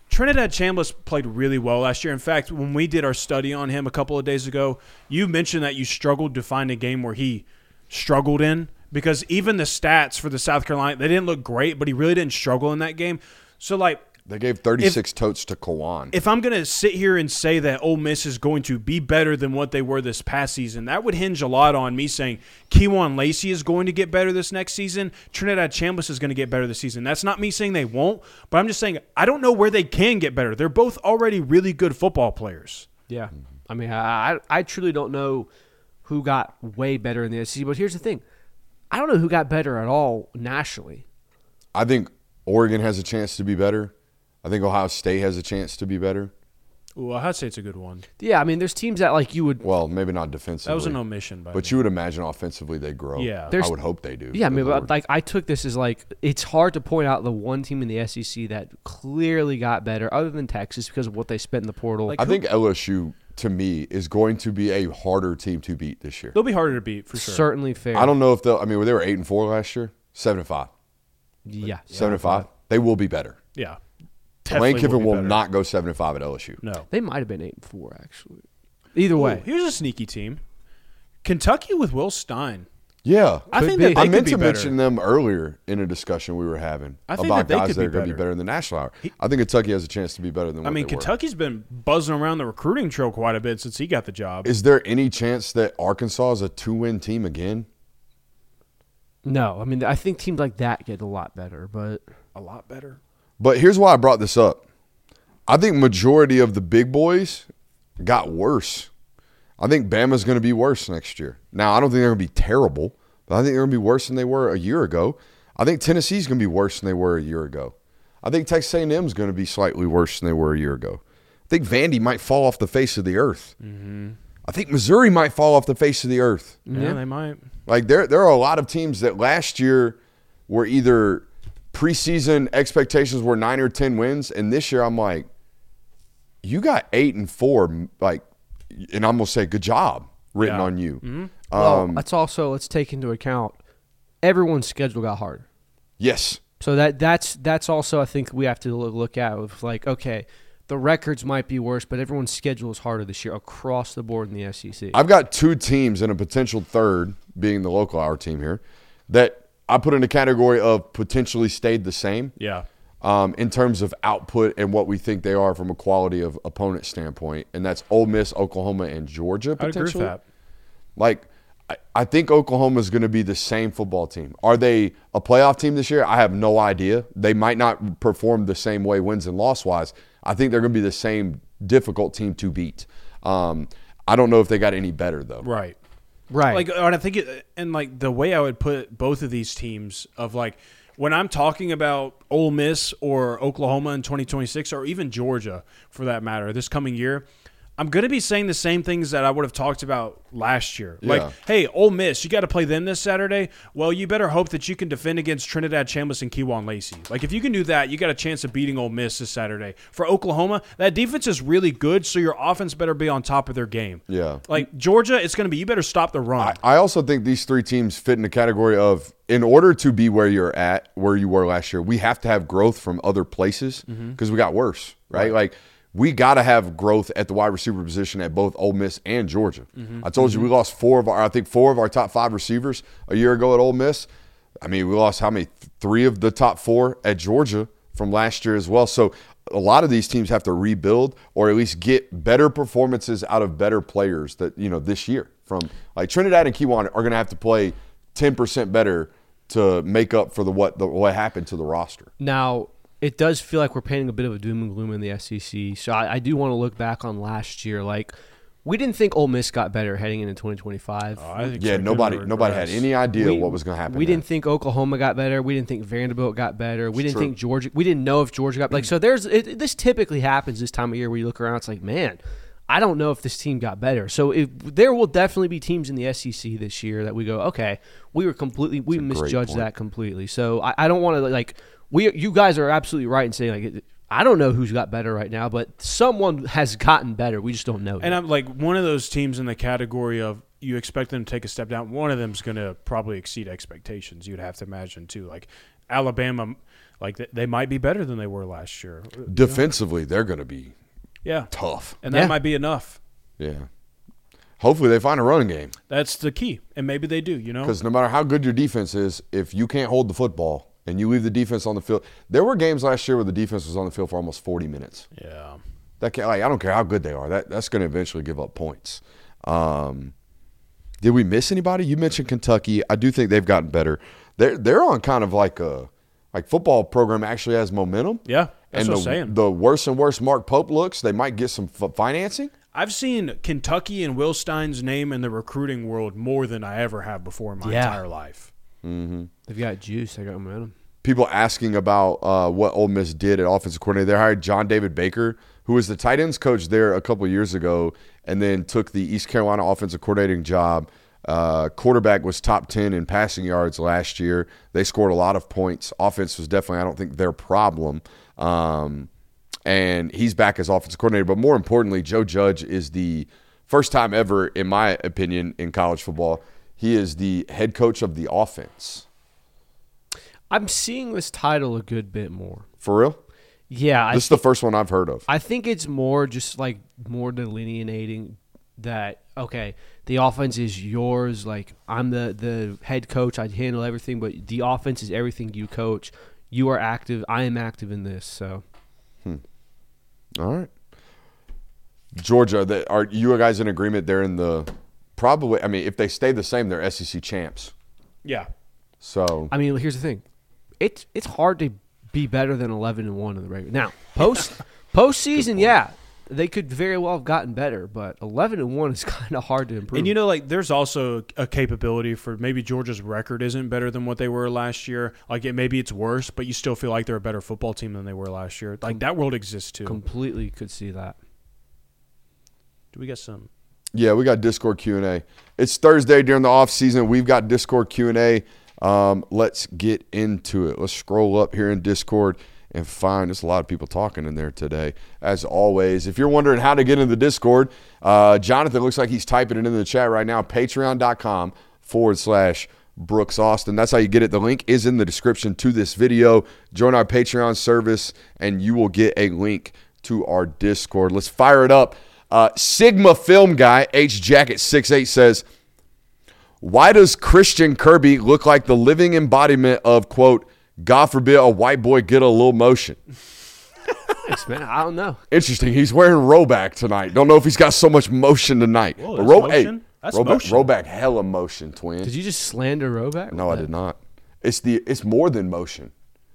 Trinidad Chambliss played really well last year. In fact, when we did our study on him a couple of days ago, you mentioned that you struggled to find a game where he struggled in, because even the stats for the South Carolina, they didn't look great, but he really didn't struggle in that game. So, like, They gave 36 totes to Kawan. if I'm going to sit here and say that Ole Miss is going to be better than what they were this past season, that would hinge a lot on me saying Kewan Lacey is going to get better this next season. Trinidad Chambliss is going to get better this season. That's not me saying they won't, but I'm just saying I don't know where they can get better. They're both already really good football players. Yeah. I mean, I truly don't know who got way better in the SEC, but here's the thing. I don't know who got better at all nationally. I think Oregon has a chance to be better. I think Ohio State has a chance to be better. Ooh, Ohio State's a good one. Yeah, I mean, there's teams that, like, you would. Well, maybe not defensively. That was an omission, but you would imagine offensively they grow. Yeah. I would hope they do. Yeah, I mean, Good Lord. but, like, I took this as, like, it's hard to point out the one team in the SEC that clearly got better, other than Texas, because of what they spent in the portal. Like, I think LSU, to me, is going to be a harder team to beat this year. they'll be harder to beat for sure. certainly fair. I don't know if they'll. I mean, they were 8-4 last year. 7-5. Yeah. 7-5. They will be better. Yeah. Lane Definitely Kiffin be will better. not go 7-5 at LSU. No. They might have been 8-4, actually. Either way. Ooh, here's a sneaky team. Kentucky with Will Stein. Yeah. I Could think be. that they I could meant be to better. mention them earlier in a discussion we were having I think about that they guys could that be are going to be better. better in the national hour. I think Kentucky has a chance to be better than what I mean, they were. Kentucky's been buzzing around the recruiting trail quite a bit since he got the job. Is there any chance that Arkansas is a 2-win team again? No, I mean, I think teams like that get a lot better, but A lot better. But here's why I brought this up. I think majority of the big boys got worse. I think Bama's going to be worse next year. Now, I don't think they're going to be terrible, but I think they're going to be worse than they were a year ago. I think Tennessee's going to be worse than they were a year ago. I think Texas A&M is going to be slightly worse than they were a year ago. I think Vandy might fall off the face of the earth. Mm-hmm. I think Missouri might fall off the face of the earth. Yeah, they might. Like there are a lot of teams that last year were either preseason expectations were 9 or 10 wins, and this year I'm like, you got 8-4, like, and I'm gonna say good job written Yeah. on you. Mm-hmm. well, that's also, let's take into account everyone's schedule got harder. Yes, So that's also, I think, we have to look at with, like, okay, the records might be worse, but everyone's schedule is harder this year across the board in the SEC. I've got two teams and a potential third, being the local hour team here, that I put in a category of potentially stayed the same. Yeah. In terms of output and what we think they are from a quality of opponent standpoint, and that's Ole Miss, Oklahoma, and Georgia. I'd agree with Potentially, that. like I think Oklahoma is going to be the same football team. Are they a playoff team this year? I have no idea. They might not perform the same way wins and loss wise. I think they're going to be the same difficult team to beat. I don't know if they got any better though. Right. right. Like, and I think, and like the way I would put both of these teams of like, when I'm talking about Ole Miss or Oklahoma in 2026, or even Georgia for that matter, this coming year, I'm going to be saying the same things that I would have talked about last year. Yeah. Like, hey, Ole Miss, you got to play them this Saturday. Well, you better hope that you can defend against Trinidad Chambliss and Kewan Lacey. Like, if you can do that, you got a chance of beating Ole Miss this Saturday. For Oklahoma, that defense is really good, so your offense better be on top of their game. Yeah. Like, Georgia, it's going to be, you better stop the run. I also think these three teams fit in the category of, in order to be where you're at, where you were last year, we have to have growth from other places because we got worse, right? Like, we got to have growth at the wide receiver position at both Ole Miss and Georgia. I told you we lost four of our top 5 receivers a year ago at Ole Miss. I mean, we lost how many? 3 of the top 4 at Georgia from last year as well. So a lot of these teams have to rebuild or at least get better performances out of better players that, this year. From like Trinidad and Kewan are going to have to play 10% better to make up for what happened to the roster. Now, it does feel like we're painting a bit of a doom and gloom in the SEC. So I do want to look back on last year. Like, we didn't think Ole Miss got better heading into 2025. I think Yeah, so. nobody Good had regress. any idea what was going to happen. We there. didn't think Oklahoma got better. We didn't think Vanderbilt got better. We didn't true. think Georgia. We didn't know if Georgia got like. So this typically happens this time of year where you look around. It's like, man, I don't know if this team got better. So there will definitely be teams in the SEC this year that we go, okay, we misjudged point. that completely. So I don't want to like. You guys are absolutely right in saying like I don't know who's got better right now, but someone has gotten better. We just don't know. And I'm like one of those teams in the category of you expect them to take a step down. One of them's going to probably exceed expectations. You'd have to imagine too. Like Alabama, like they might be better than they were last year. Defensively, they're going to be tough. And that might be enough. Yeah. Hopefully they find a running game. That's the key, and maybe they do. Because no matter how good your defense is, if you can't hold the football and you leave the defense on the field, there were games last year where the defense was on the field for almost 40 minutes. Yeah. I don't care how good they are. That's going to eventually give up points. Did we miss anybody? You mentioned Kentucky. I do think they've gotten better. They're on kind of like football program actually has momentum. Yeah, that's and what I'm saying. The worse and worse Mark Pope looks, they might get some financing. I've seen Kentucky and Will Stein's name in the recruiting world more than I ever have before in my entire life. Mm-hmm. They've got juice. They got momentum. People asking about what Ole Miss did at offensive coordinator. They hired John David Baker, who was the tight ends coach there a couple of years ago, and then took the East Carolina offensive coordinating job. Quarterback was top 10 in passing yards last year. They scored a lot of points. Offense was definitely, I don't think, their problem. And he's back as offensive coordinator. But more importantly, Joe Judge is the first time ever, in my opinion, in college football, he is the head coach of the offense. I'm seeing this title a good bit more. For real? Yeah. This is the first one I've heard of. I think it's more just like more delineating that, okay, the offense is yours. Like, I'm the head coach. I handle everything, but the offense is everything you coach. You are active. I am active in this. So. All right. Georgia, are you guys in agreement? They're in the probably. I mean, if they stay the same, they're SEC champs. Yeah. So I mean, here's the thing. It's hard to be better than 11-1 in the regular. Now, postseason, yeah, they could very well have gotten better, but 11-1 is kind of hard to improve. And there's also a capability for maybe Georgia's record isn't better than what they were last year. Like maybe it's worse, but you still feel like they're a better football team than they were last year. Like that world exists too. Completely could see that. Do we get some? Yeah, we got Discord Q&A. It's Thursday during the off season. We've got Discord Q&A. Let's get into it. Let's scroll up here in Discord and find. There's a lot of people talking in there today. As always, if you're wondering how to get into the Discord, Jonathan looks like he's typing it in the chat right now. Patreon.com/Brooks Austin. That's how you get it. The link is in the description to this video. Join our Patreon service, and you will get a link to our Discord. Let's fire it up. Sigma Film Guy, H Jacket 68 says, why does Christian Kirby look like the living embodiment of, quote, God forbid a white boy get a little motion? Thanks, man. I don't know. Interesting. He's wearing Roback tonight. Don't know if he's got so much motion tonight. Whoa, that's motion? That's motion. Roback hella motion, twin. Did you just slander Roback? No, I did not. It's more than motion.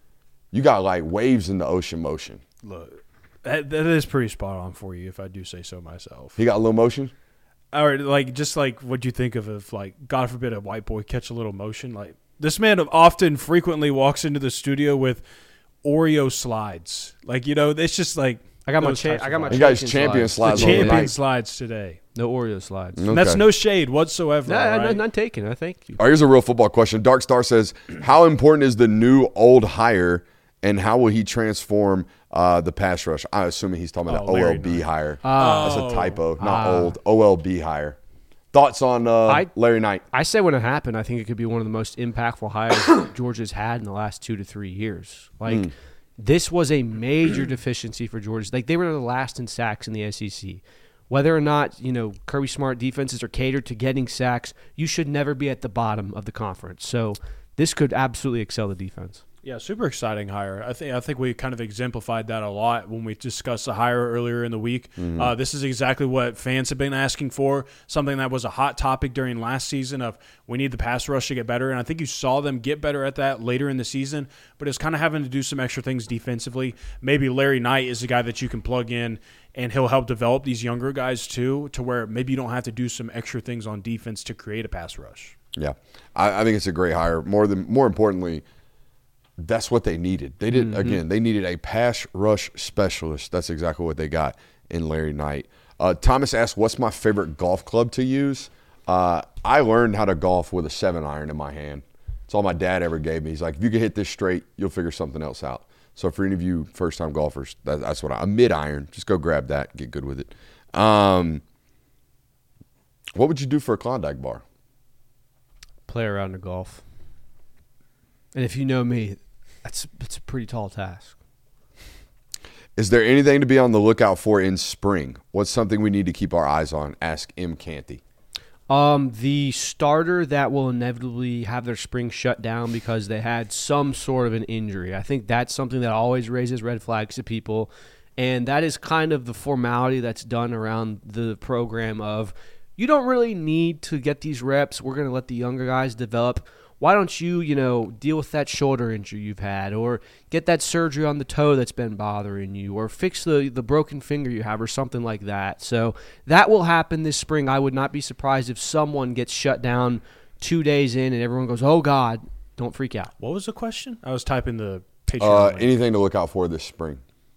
You got like waves in the ocean motion. Look, that is pretty spot on for you, if I do say so myself. He got a little motion? Or just like what'd you think of if, like, God forbid a white boy catch a little motion? Like, this man frequently walks into the studio with Oreo slides. Like, it's just like I got my He got his champion slides. The champion slides today. No Oreo slides. Okay. That's no shade whatsoever. No, none taken. I thank you. All right, here's a real football question. Dark Star says, how important is the new old hire, and how will he transform the pass rush? I'm assuming he's talking about the OLB hire. That's a typo, not old. OLB hire. Thoughts on Larry Knight? I said when it happened, I think it could be one of the most impactful hires Georgia's had in the last 2 to 3 years. Like, this was a major deficiency for Georgia. Like, they were the last in sacks in the SEC. Whether or not, Kirby Smart defenses are catered to getting sacks, you should never be at the bottom of the conference. So this could absolutely excel the defense. Yeah, super exciting hire. I think we kind of exemplified that a lot when we discussed the hire earlier in the week. This is exactly what fans have been asking for, something that was a hot topic during last season of we need the pass rush to get better, and I think you saw them get better at that later in the season, but it's kind of having to do some extra things defensively. Maybe Larry Knight is a guy that you can plug in, and he'll help develop these younger guys too, to where maybe you don't have to do some extra things on defense to create a pass rush. Yeah, I think it's a great hire. More importantly, that's what they needed. They did again. They needed a pass rush specialist. That's exactly what they got in Larry Knight. Thomas asked, "What's my favorite golf club to use?" I learned how to golf with a 7-iron in my hand. It's all my dad ever gave me. He's like, "If you can hit this straight, you'll figure something else out." So for any of you first-time golfers, that's what a mid-iron. Just go grab that, get good with it. What would you do for a Klondike bar? Play around the golf. And if you know me, it's a pretty tall task. Is there anything to be on the lookout for in spring? What's something we need to keep our eyes on? Ask M. Canty. The starter that will inevitably have their spring shut down because they had some sort of an injury. I think that's something that always raises red flags to people. And that is kind of the formality that's done around the program of, you don't really need to get these reps. We're going to let the younger guys develop. Why don't you, deal with that shoulder injury you've had, or get that surgery on the toe that's been bothering you, or fix the broken finger you have, or something like that. So that will happen this spring. I would not be surprised if someone gets shut down 2 days in and everyone goes, oh, God, don't freak out. What was the question? I was typing the Patreon link. Anything to look out for this spring?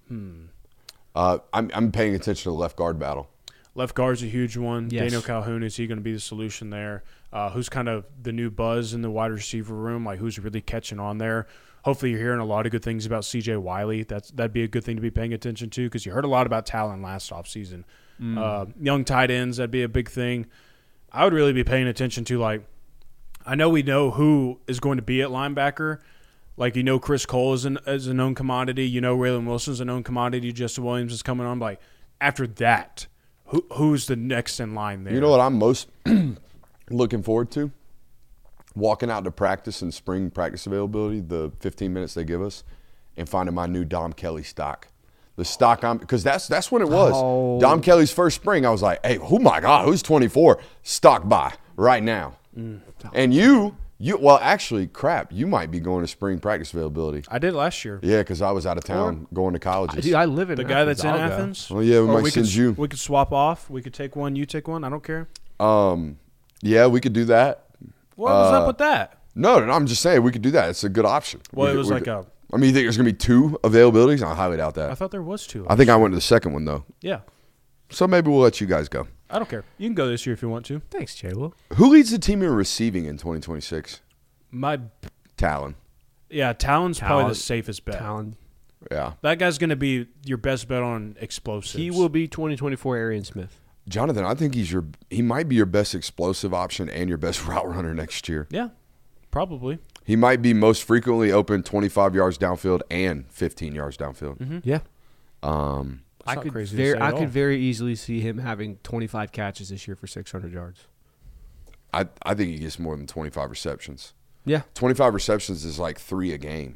I'm paying attention to the left guard battle. Left guard's a huge one. Yes. Daniel Calhoun, is he going to be the solution there? Who's kind of the new buzz in the wide receiver room? Like, who's really catching on there? Hopefully you're hearing a lot of good things about C.J. Wiley. That'd be a good thing to be paying attention to, because you heard a lot about Talon last offseason. Young tight ends, that'd be a big thing. I would really be paying attention to, like, I know we know who is going to be at linebacker. Like, Chris Cole is a known commodity. Raylan Wilson's a known commodity. Justin Williams is coming on. But, like, after that, who's the next in line there? You know what I'm most looking forward to? Walking out to practice and spring practice availability, the 15 minutes they give us, and finding my new Dom Kelly stock. The stock because that's when it was. Oh. Dom Kelly's first spring, I was like, hey, oh my God, who's 24? Stock buy right now. And well, actually, crap, you might be going to spring practice availability. I did last year. Yeah, because I was out of town going to colleges. Dude, I live in The Athens. guy that's in I'll go. Athens? Well, yeah, we Or might send you. We could swap off. We could take one, you take one. I don't care. Yeah, we could do that. What was up with that? No, I'm just saying we could do that. It's a good option. Well, We it was could- like a – I mean, you think there's going to be 2 availabilities? I highly doubt that. I thought there was 2. I think I went to the second one, though. Yeah. So maybe we'll let you guys go. I don't care. You can go this year if you want to. Thanks, J-Will. Who leads the team in receiving in 2026? Talon. Yeah, Talon's probably the safest bet. Talon. Yeah. That guy's going to be your best bet on explosives. He will be 2024 Arian Smith. Jonathan, I think he might be your best explosive option and your best route runner next year. Yeah, probably. He might be most frequently open 25 yards downfield and 15 yards downfield. Yeah. That's not crazy to say I at could all. very easily see him having 25 catches this year for 600 yards. I think he gets more than 25 receptions. Yeah. 25 receptions is like 3 a game.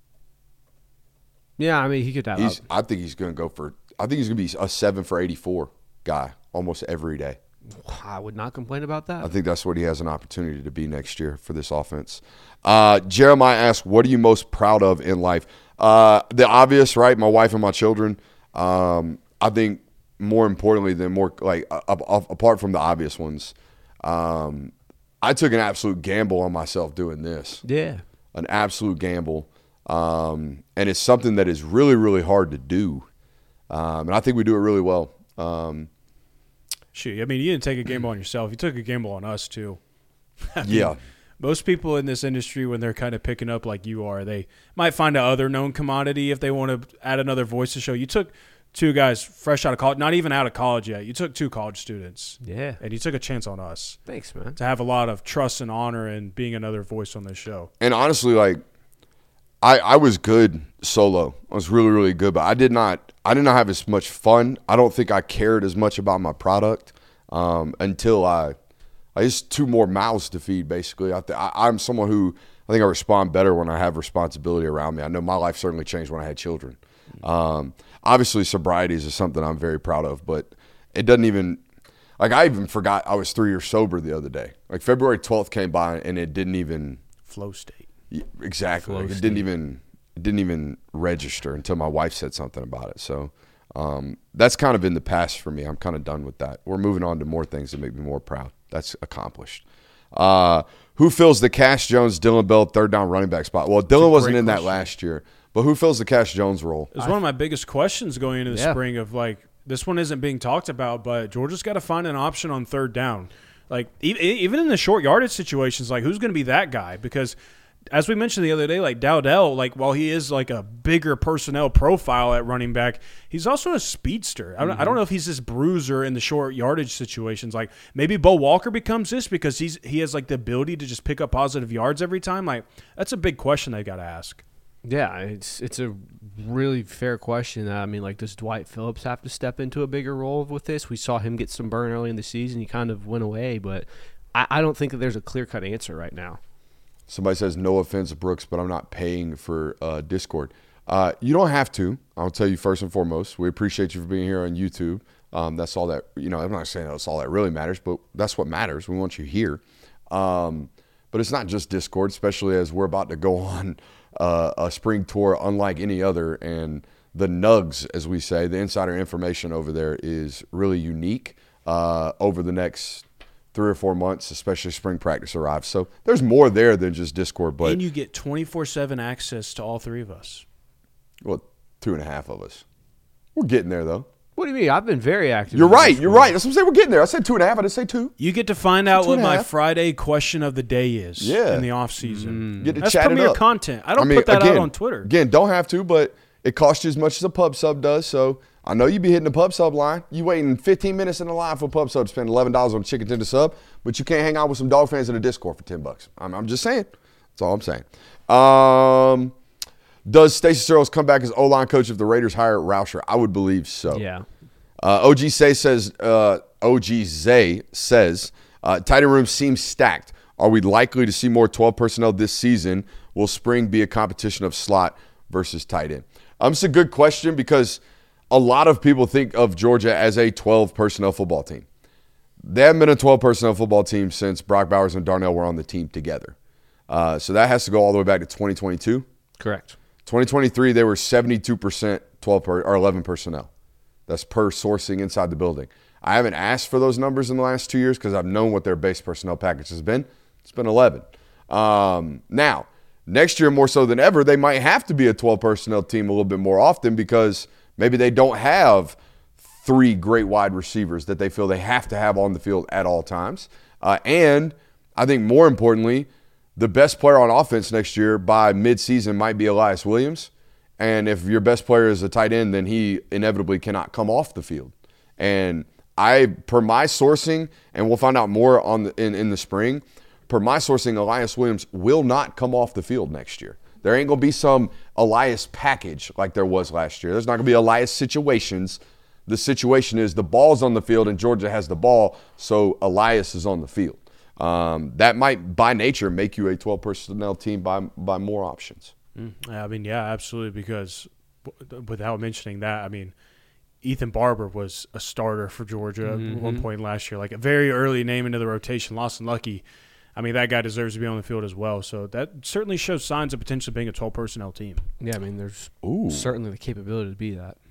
Yeah, I mean, he could have. I think he's going to be a 7 for 84 guy almost every day. I would not complain about that. I think that's what he has an opportunity to be next year for this offense. Jeremiah asks, what are you most proud of in life? The obvious, right? My wife and my children. I think more importantly apart from the obvious ones, I took an absolute gamble on myself doing this. Yeah. An absolute gamble. And it's something that is really, really hard to do. And I think we do it really well. Shoot, I mean, you didn't take a gamble on yourself. You took a gamble on us, too. Yeah. Most people in this industry, when they're kind of picking up like you are, they might find another known commodity if they want to add another voice to show. You took 2 guys fresh out of college, not even out of college yet. You took 2 college students. Yeah. And you took a chance on us Thanks, man. to have a lot of trust and honor in being another voice on this show. And honestly, like, I was good solo. I was really, really good, but I did not have as much fun. I don't think I cared as much about my product until I just 2 more mouths to feed, basically. I'm someone who I think I respond better when I have responsibility around me. I know my life certainly changed when I had children. Obviously, sobriety is something I'm very proud of, but it doesn't even – like, I even forgot I was 3 years sober the other day. Like, February 12th came by, and it didn't even – Flow state. Exactly. Like, it didn't even register until my wife said something about it. So that's kind of in the past for me. I'm kind of done with that. We're moving on to more things that make me more proud. That's accomplished. Who fills the Cash Jones, Dylan Bell third down running back spot? Well, Dylan wasn't in that last year, but who fills the Cash Jones role? It's one of my biggest questions going into the spring of, like, this one isn't being talked about, but Georgia's got to find an option on third down. Like, even in the short yardage situations, like, who's going to be that guy? Because as we mentioned the other day, like Dowdell, like while he is like a bigger personnel profile at running back, he's also a speedster. I don't know if he's this bruiser in the short yardage situations. Like maybe Bo Walker becomes this because he has like the ability to just pick up positive yards every time. Like that's a big question they got to ask. Yeah, it's a really fair question. I mean, like, does Dwight Phillips have to step into a bigger role with this? We saw him get some burn early in the season. He kind of went away, but I don't think that there's a clear-cut answer right now. Somebody says, no offense, Brooks, but I'm not paying for Discord. You don't have to. I'll tell you first and foremost. We appreciate you for being here on YouTube. That's all that, I'm not saying that's all that really matters, but that's what matters. We want you here. But it's not just Discord, especially as we're about to go on a spring tour unlike any other. And the nugs, as we say, the insider information over there is really unique over the next 3 or 4 months, especially spring practice arrives. So there's more there than just Discord. But and you get 24/7 access to all three of us. Well, 2.5 of us. We're getting there, though. What do you mean? I've been very active. You're right. You're right. That's what I'm saying. We're getting there. I said 2.5. I didn't say 2. You get to find out what my 2.5. Friday question of the day is in the off season. Get to That's chat it premier up. content. I don't put that out on Twitter. Again, don't have to, but it costs you as much as a pub sub does. So I know you be hitting the pub sub line. You waiting 15 minutes in the line for a pub sub to spend $11 on a chicken tender sub, but you can't hang out with some dog fans in the Discord for $10. I'm just saying. That's all I'm saying. Does Stacey Searles come back as O-line coach if the Raiders hire Rauscher? I would believe so. Yeah. OG Zay says, tight end room seems stacked. Are we likely to see more 12 personnel this season? Will spring be a competition of slot versus tight end? It's a good question because a lot of people think of Georgia as a 12 personnel football team. They haven't been a 12 personnel football team since Brock Bowers and Darnell were on the team together. So that has to go all the way back to 2022. Correct. 2023, they were 72% 12 or 11 personnel. That's per sourcing inside the building. I haven't asked for those numbers in the last 2 years because I've known what their base personnel package has been. It's been 11. Now, next year, more so than ever, they might have to be a 12 personnel team a little bit more often because maybe they don't have 3 great wide receivers that they feel they have to have on the field at all times. And I think more importantly, the best player on offense next year by midseason might be Elias Williams. And if your best player is a tight end, then he inevitably cannot come off the field. And per my sourcing, and we'll find out more in the spring, per my sourcing, Elias Williams will not come off the field next year. There ain't going to be some Elias package like there was last year. There's not going to be Elias situations. The situation is the ball's on the field and Georgia has the ball, so Elias is on the field. That might, by nature, make you a 12 personnel team by more options. I mean, yeah, absolutely, because without mentioning that, I mean, Ethan Barber was a starter for Georgia at one point last year, like a very early name into the rotation. Lawson Lucky, I mean, that guy deserves to be on the field as well. So that certainly shows signs of potentially being a 12-personnel team. Yeah, I mean, there's certainly the capability to be that.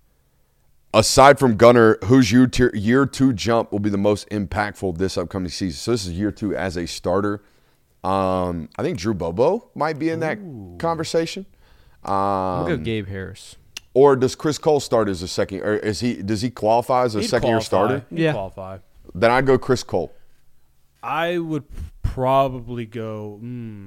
Aside from Gunner, whose year 2 jump will be the most impactful this upcoming season? So this is year 2 as a starter. I think Drew Bobo might be in that conversation. We'll go Gabe Harris. Or does Chris Cole start as a second? Or does he qualify as a second-year starter? He'd qualify. Then I'd go Chris Cole. I would probably go.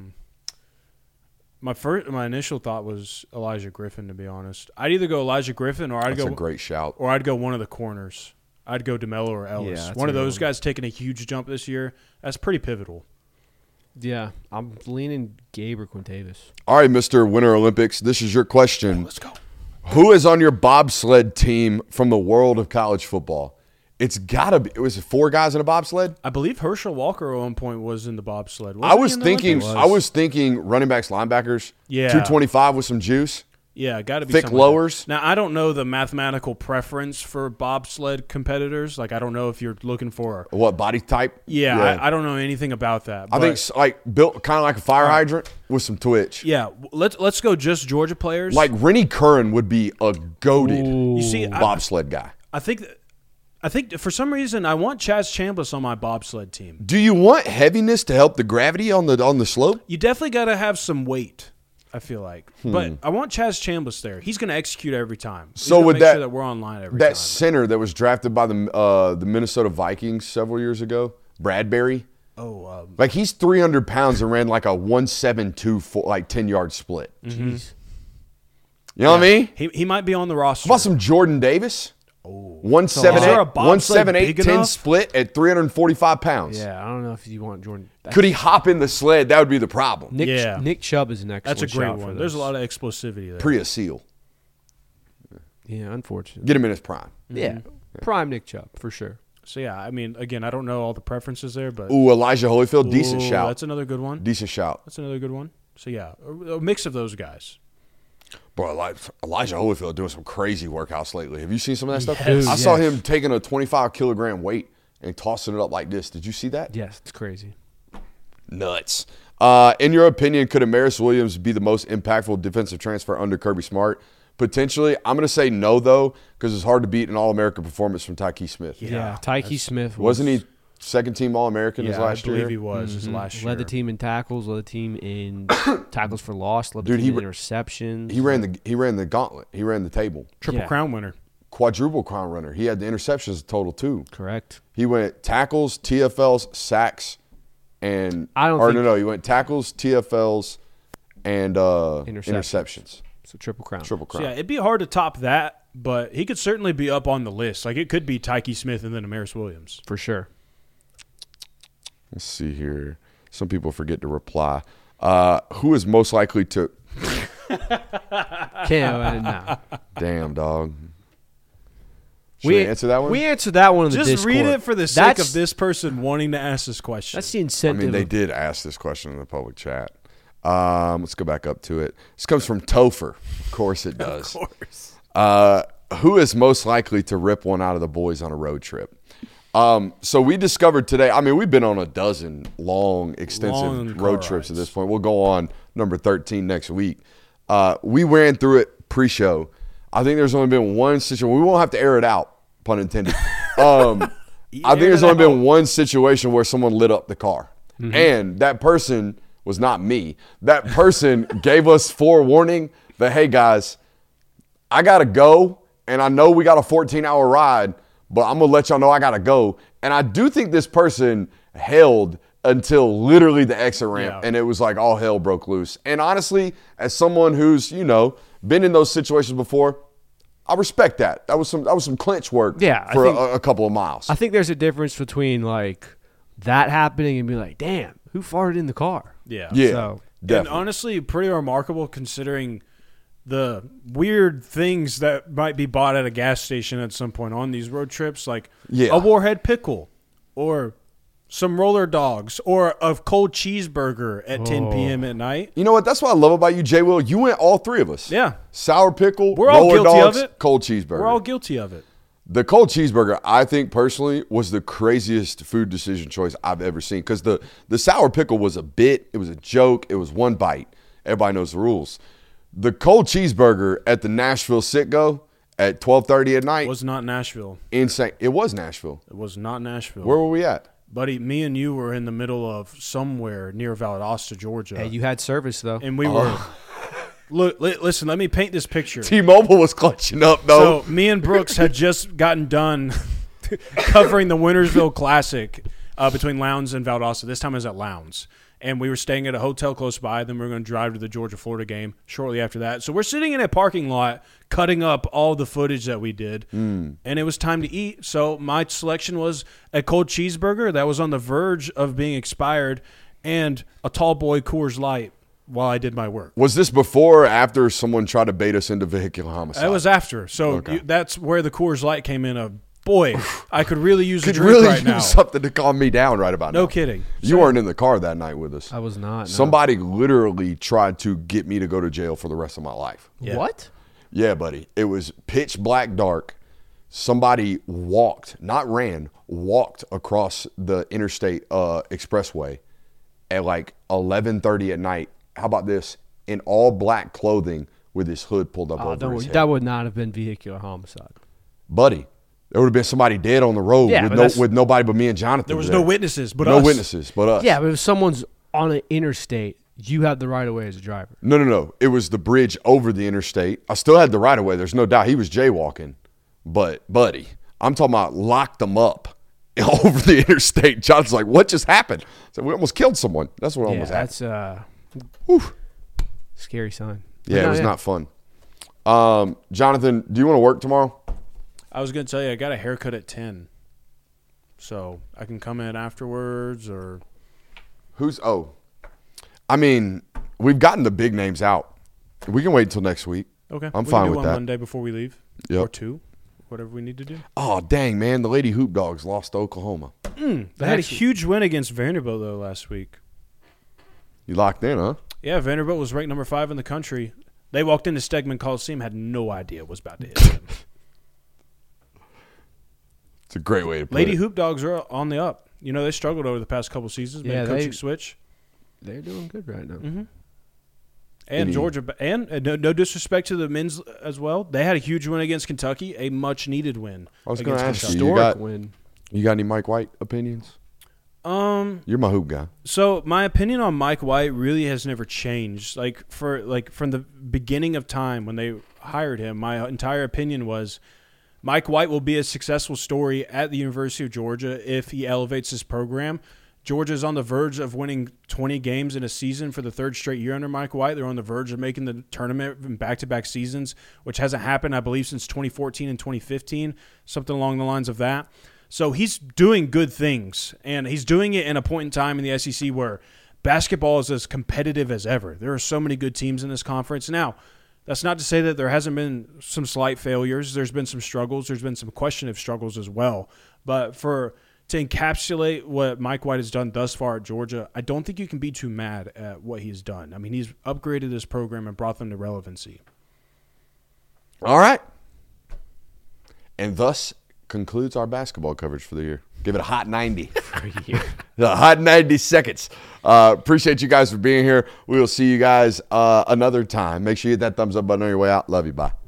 My initial thought was Elijah Griffin. To be honest, I'd either go Elijah Griffin or That's a great shout. Or I'd go one of the corners. I'd go DeMello or Ellis. One of those guys taking a huge jump this year. That's pretty pivotal. Yeah, I'm leaning Gabe or Quintavis. All right, Mr. Winter Olympics, this is your question. Let's go. Who is on your bobsled team from the world of college football? It's got to be. Was it 4 guys in a bobsled? I believe Herschel Walker at one point was in the bobsled. I was thinking running backs, linebackers. Yeah. 225 with some juice. Yeah, got to be thick lowers. Now, I don't know the mathematical preference for bobsled competitors. Like, I don't know if you're looking for what body type. Yeah. I don't know anything about that. I think like built kind of like a fire hydrant with some twitch. Yeah, let's go just Georgia players. Like Rennie Curran would be a goated bobsled guy. I think for some reason I want Chaz Chambliss on my bobsled team. Do you want heaviness to help the gravity on the slope? You definitely got to have some weight, I feel like. But I want Chaz Chambliss there. He's going to execute every time. So with make sure that we're online every time. That center that was drafted by the Minnesota Vikings several years ago, Bradbury, Like he's 300 pounds and ran like a 1.72 like 10-yard split. Jeez. You know what I mean? He might be on the roster. How about some Jordan Davis? Is 1.78, there a bobsled 1.78, big 10 enough? split at 345 pounds. Yeah, I don't know if you want Jordan. Could he hop in the sled? That would be the problem. Nick Chubb is an excellent That's a great shout for one. this. There's a lot of explosivity there. Priya Seal. Yeah, unfortunately. Get him in his prime. Yeah, prime Nick Chubb for sure. So, yeah, I mean, again, I don't know all the preferences there, but. Ooh, Elijah Holyfield, decent Ooh, shout. That's another good one. Decent shout. That's another good one. So, yeah, a mix of those guys. Bro, Elijah Holyfield doing some crazy workouts lately. Have you seen some of that stuff? Yes. I saw him taking a 25-kilogram weight and tossing it up like this. Did you see that? Yes, it's crazy. Nuts. In your opinion, could Amaris Williams be the most impactful defensive transfer under Kirby Smart? Potentially. I'm going to say no, though, because it's hard to beat an All-American performance from Tyke Smith. Yeah, Tyke Smith Wasn't he second-team All-American his last I believe year? he was his last year. Led the team in tackles, led the team in tackles for loss, led the Dude, team in interceptions. He ran the gauntlet. He ran the table. Triple Yeah. crown winner. Quadruple crown runner. He had the interceptions total, too. Correct. He went tackles, TFLs, sacks, and he went tackles, TFLs, and interceptions. So triple crown. Triple So, crown. yeah, it'd be hard to top that, but he could certainly be up on the list. Like, it could be Tyke Smith and then Amaris Williams. For sure. Let's see here. Some people forget to reply. Who is most likely to? Can't no. Damn, dog. Should we answer that one? We answered that one in the Just Discord. read it for the sake That's- of this person wanting to ask this question. That's the I incentive. mean, they did ask this question in the public chat. Let's go back up to it. This comes from Topher. Of course it does. Of course. Who is most likely to rip one out of the boys on a road trip? So we discovered today, I mean, we've been on a dozen long, extensive Long road car trips at rides. this point. We'll go on number 13 next week. We ran through it pre-show. I think there's only been one situation. We won't have to air it out, pun intended. I think there's only been one situation where someone lit up the car. Mm-hmm. And that person was not me. That person gave us forewarning that, hey, guys, I got to go, and I know we got a 14-hour ride, but I'm going to let y'all know I got to go. And I do think this person held until literally the exit ramp, and it was like all hell broke loose. And honestly, as someone who's, been in those situations before, I respect that. That was some clinch work for a couple of miles. I think there's a difference between like that happening and be like, damn, who farted in the car? Yeah. Yeah, So- definitely. And honestly, pretty remarkable considering the weird things that might be bought at a gas station at some point on these road trips, like a Warhead pickle or some roller dogs or a cold cheeseburger at 10 p.m. at night. You know what? That's what I love about you, Jay Will. You went all three of us. Yeah. Sour pickle, We're all roller guilty of dogs, it. cold cheeseburger. We're all guilty of it. The cold cheeseburger, I think personally, was the craziest food decision choice I've ever seen because the sour pickle was a bit. It was a joke. It was one bite. Everybody knows the rules. The cold cheeseburger at the Nashville Sit-Go at 12:30 at night. It was not Nashville. Insane. It was Nashville. It was not Nashville. Where were we at? Buddy, me and you were in the middle of somewhere near Valdosta, Georgia. Hey, you had service though. and we were Look, listen, let me paint this picture. T-Mobile was clutching up, though. So me and Brooks had just gotten done covering the Wintersville Classic between Lowndes and Valdosta. This time it was at Lowndes. And we were staying at a hotel close by. Then we were going to drive to the Georgia-Florida game shortly after that. So we're sitting in a parking lot cutting up all the footage that we did. And it was time to eat. So my selection was a cold cheeseburger that was on the verge of being expired and a tall boy Coors Light while I did my work. Was this before or after someone tried to bait us into vehicular homicide? That was after. So Okay. that's where the Coors Light came in. Boy, I could really use a Could drink really right use now. something to calm me down right about now. No kidding. You weren't in the car that night with us. I was not. No. Somebody literally tried to get me to go to jail for the rest of my life. Yeah. What? Yeah, buddy. It was pitch black dark. Somebody walked, not ran, walked across the interstate expressway at like 11:30 at night. How about this? In all black clothing with his hood pulled up over Don't his worry. head. That would not have been vehicular homicide. Buddy, there would have been somebody dead on the road Yeah, but with nobody but me and Jonathan. There was no witnesses but no us. witnesses but us. Yeah, but if someone's on an interstate, you have the right of way as a driver. No. It was the bridge over the interstate. I still had the right of way. There's no doubt he was jaywalking. But, buddy, I'm talking about locked them up over the interstate. Jonathan's like, what just happened? So we almost killed someone. That's what almost happened. That's scary sign. Yeah, it was not fun. Jonathan, do you want to work tomorrow? I was going to tell you, I got a haircut at 10. So I can come in afterwards or. I mean, we've gotten the big names out. We can wait until next week. Okay. I'm fine with that. Monday before we leave. Yep. Or 2. Whatever we need to do. Oh, dang, man. The Lady Hoop Dogs lost to Oklahoma. They had a huge win against Vanderbilt, though, last week. You locked in, huh? Yeah, Vanderbilt was ranked number 5 in the country. They walked into Stegman Coliseum, had no idea what was about to hit them. It's a great way to put Lady it. Hoop Dogs are on the up. You know, they struggled over the past couple seasons. Made a coaching switch. They're doing good right now. Mm-hmm. And Georgia, and no disrespect to the men's as well. They had a huge win against Kentucky, a much-needed win. I was going to ask Kentucky. you got any Mike White opinions? You're my hoop guy. So my opinion on Mike White really has never changed. From the beginning of time when they hired him, my entire opinion was Mike White will be a successful story at the University of Georgia if he elevates his program. Georgia's on the verge of winning 20 games in a season for the 3rd straight year under Mike White. They're on the verge of making the tournament in back-to-back seasons, which hasn't happened, I believe, since 2014 and 2015, something along the lines of that. So he's doing good things, and he's doing it in a point in time in the SEC where basketball is as competitive as ever. There are so many good teams in this conference. Now, that's not to say that there hasn't been some slight failures. There's been some struggles. There's been some questionable struggles as well. But to encapsulate what Mike White has done thus far at Georgia, I don't think you can be too mad at what he's done. I mean, he's upgraded this program and brought them to relevancy. All right. And thus concludes our basketball coverage for the year. Give it a hot 90. The hot 90 seconds. Appreciate you guys for being here. We will see you guys another time. Make sure you hit that thumbs up button on your way out. Love you. Bye.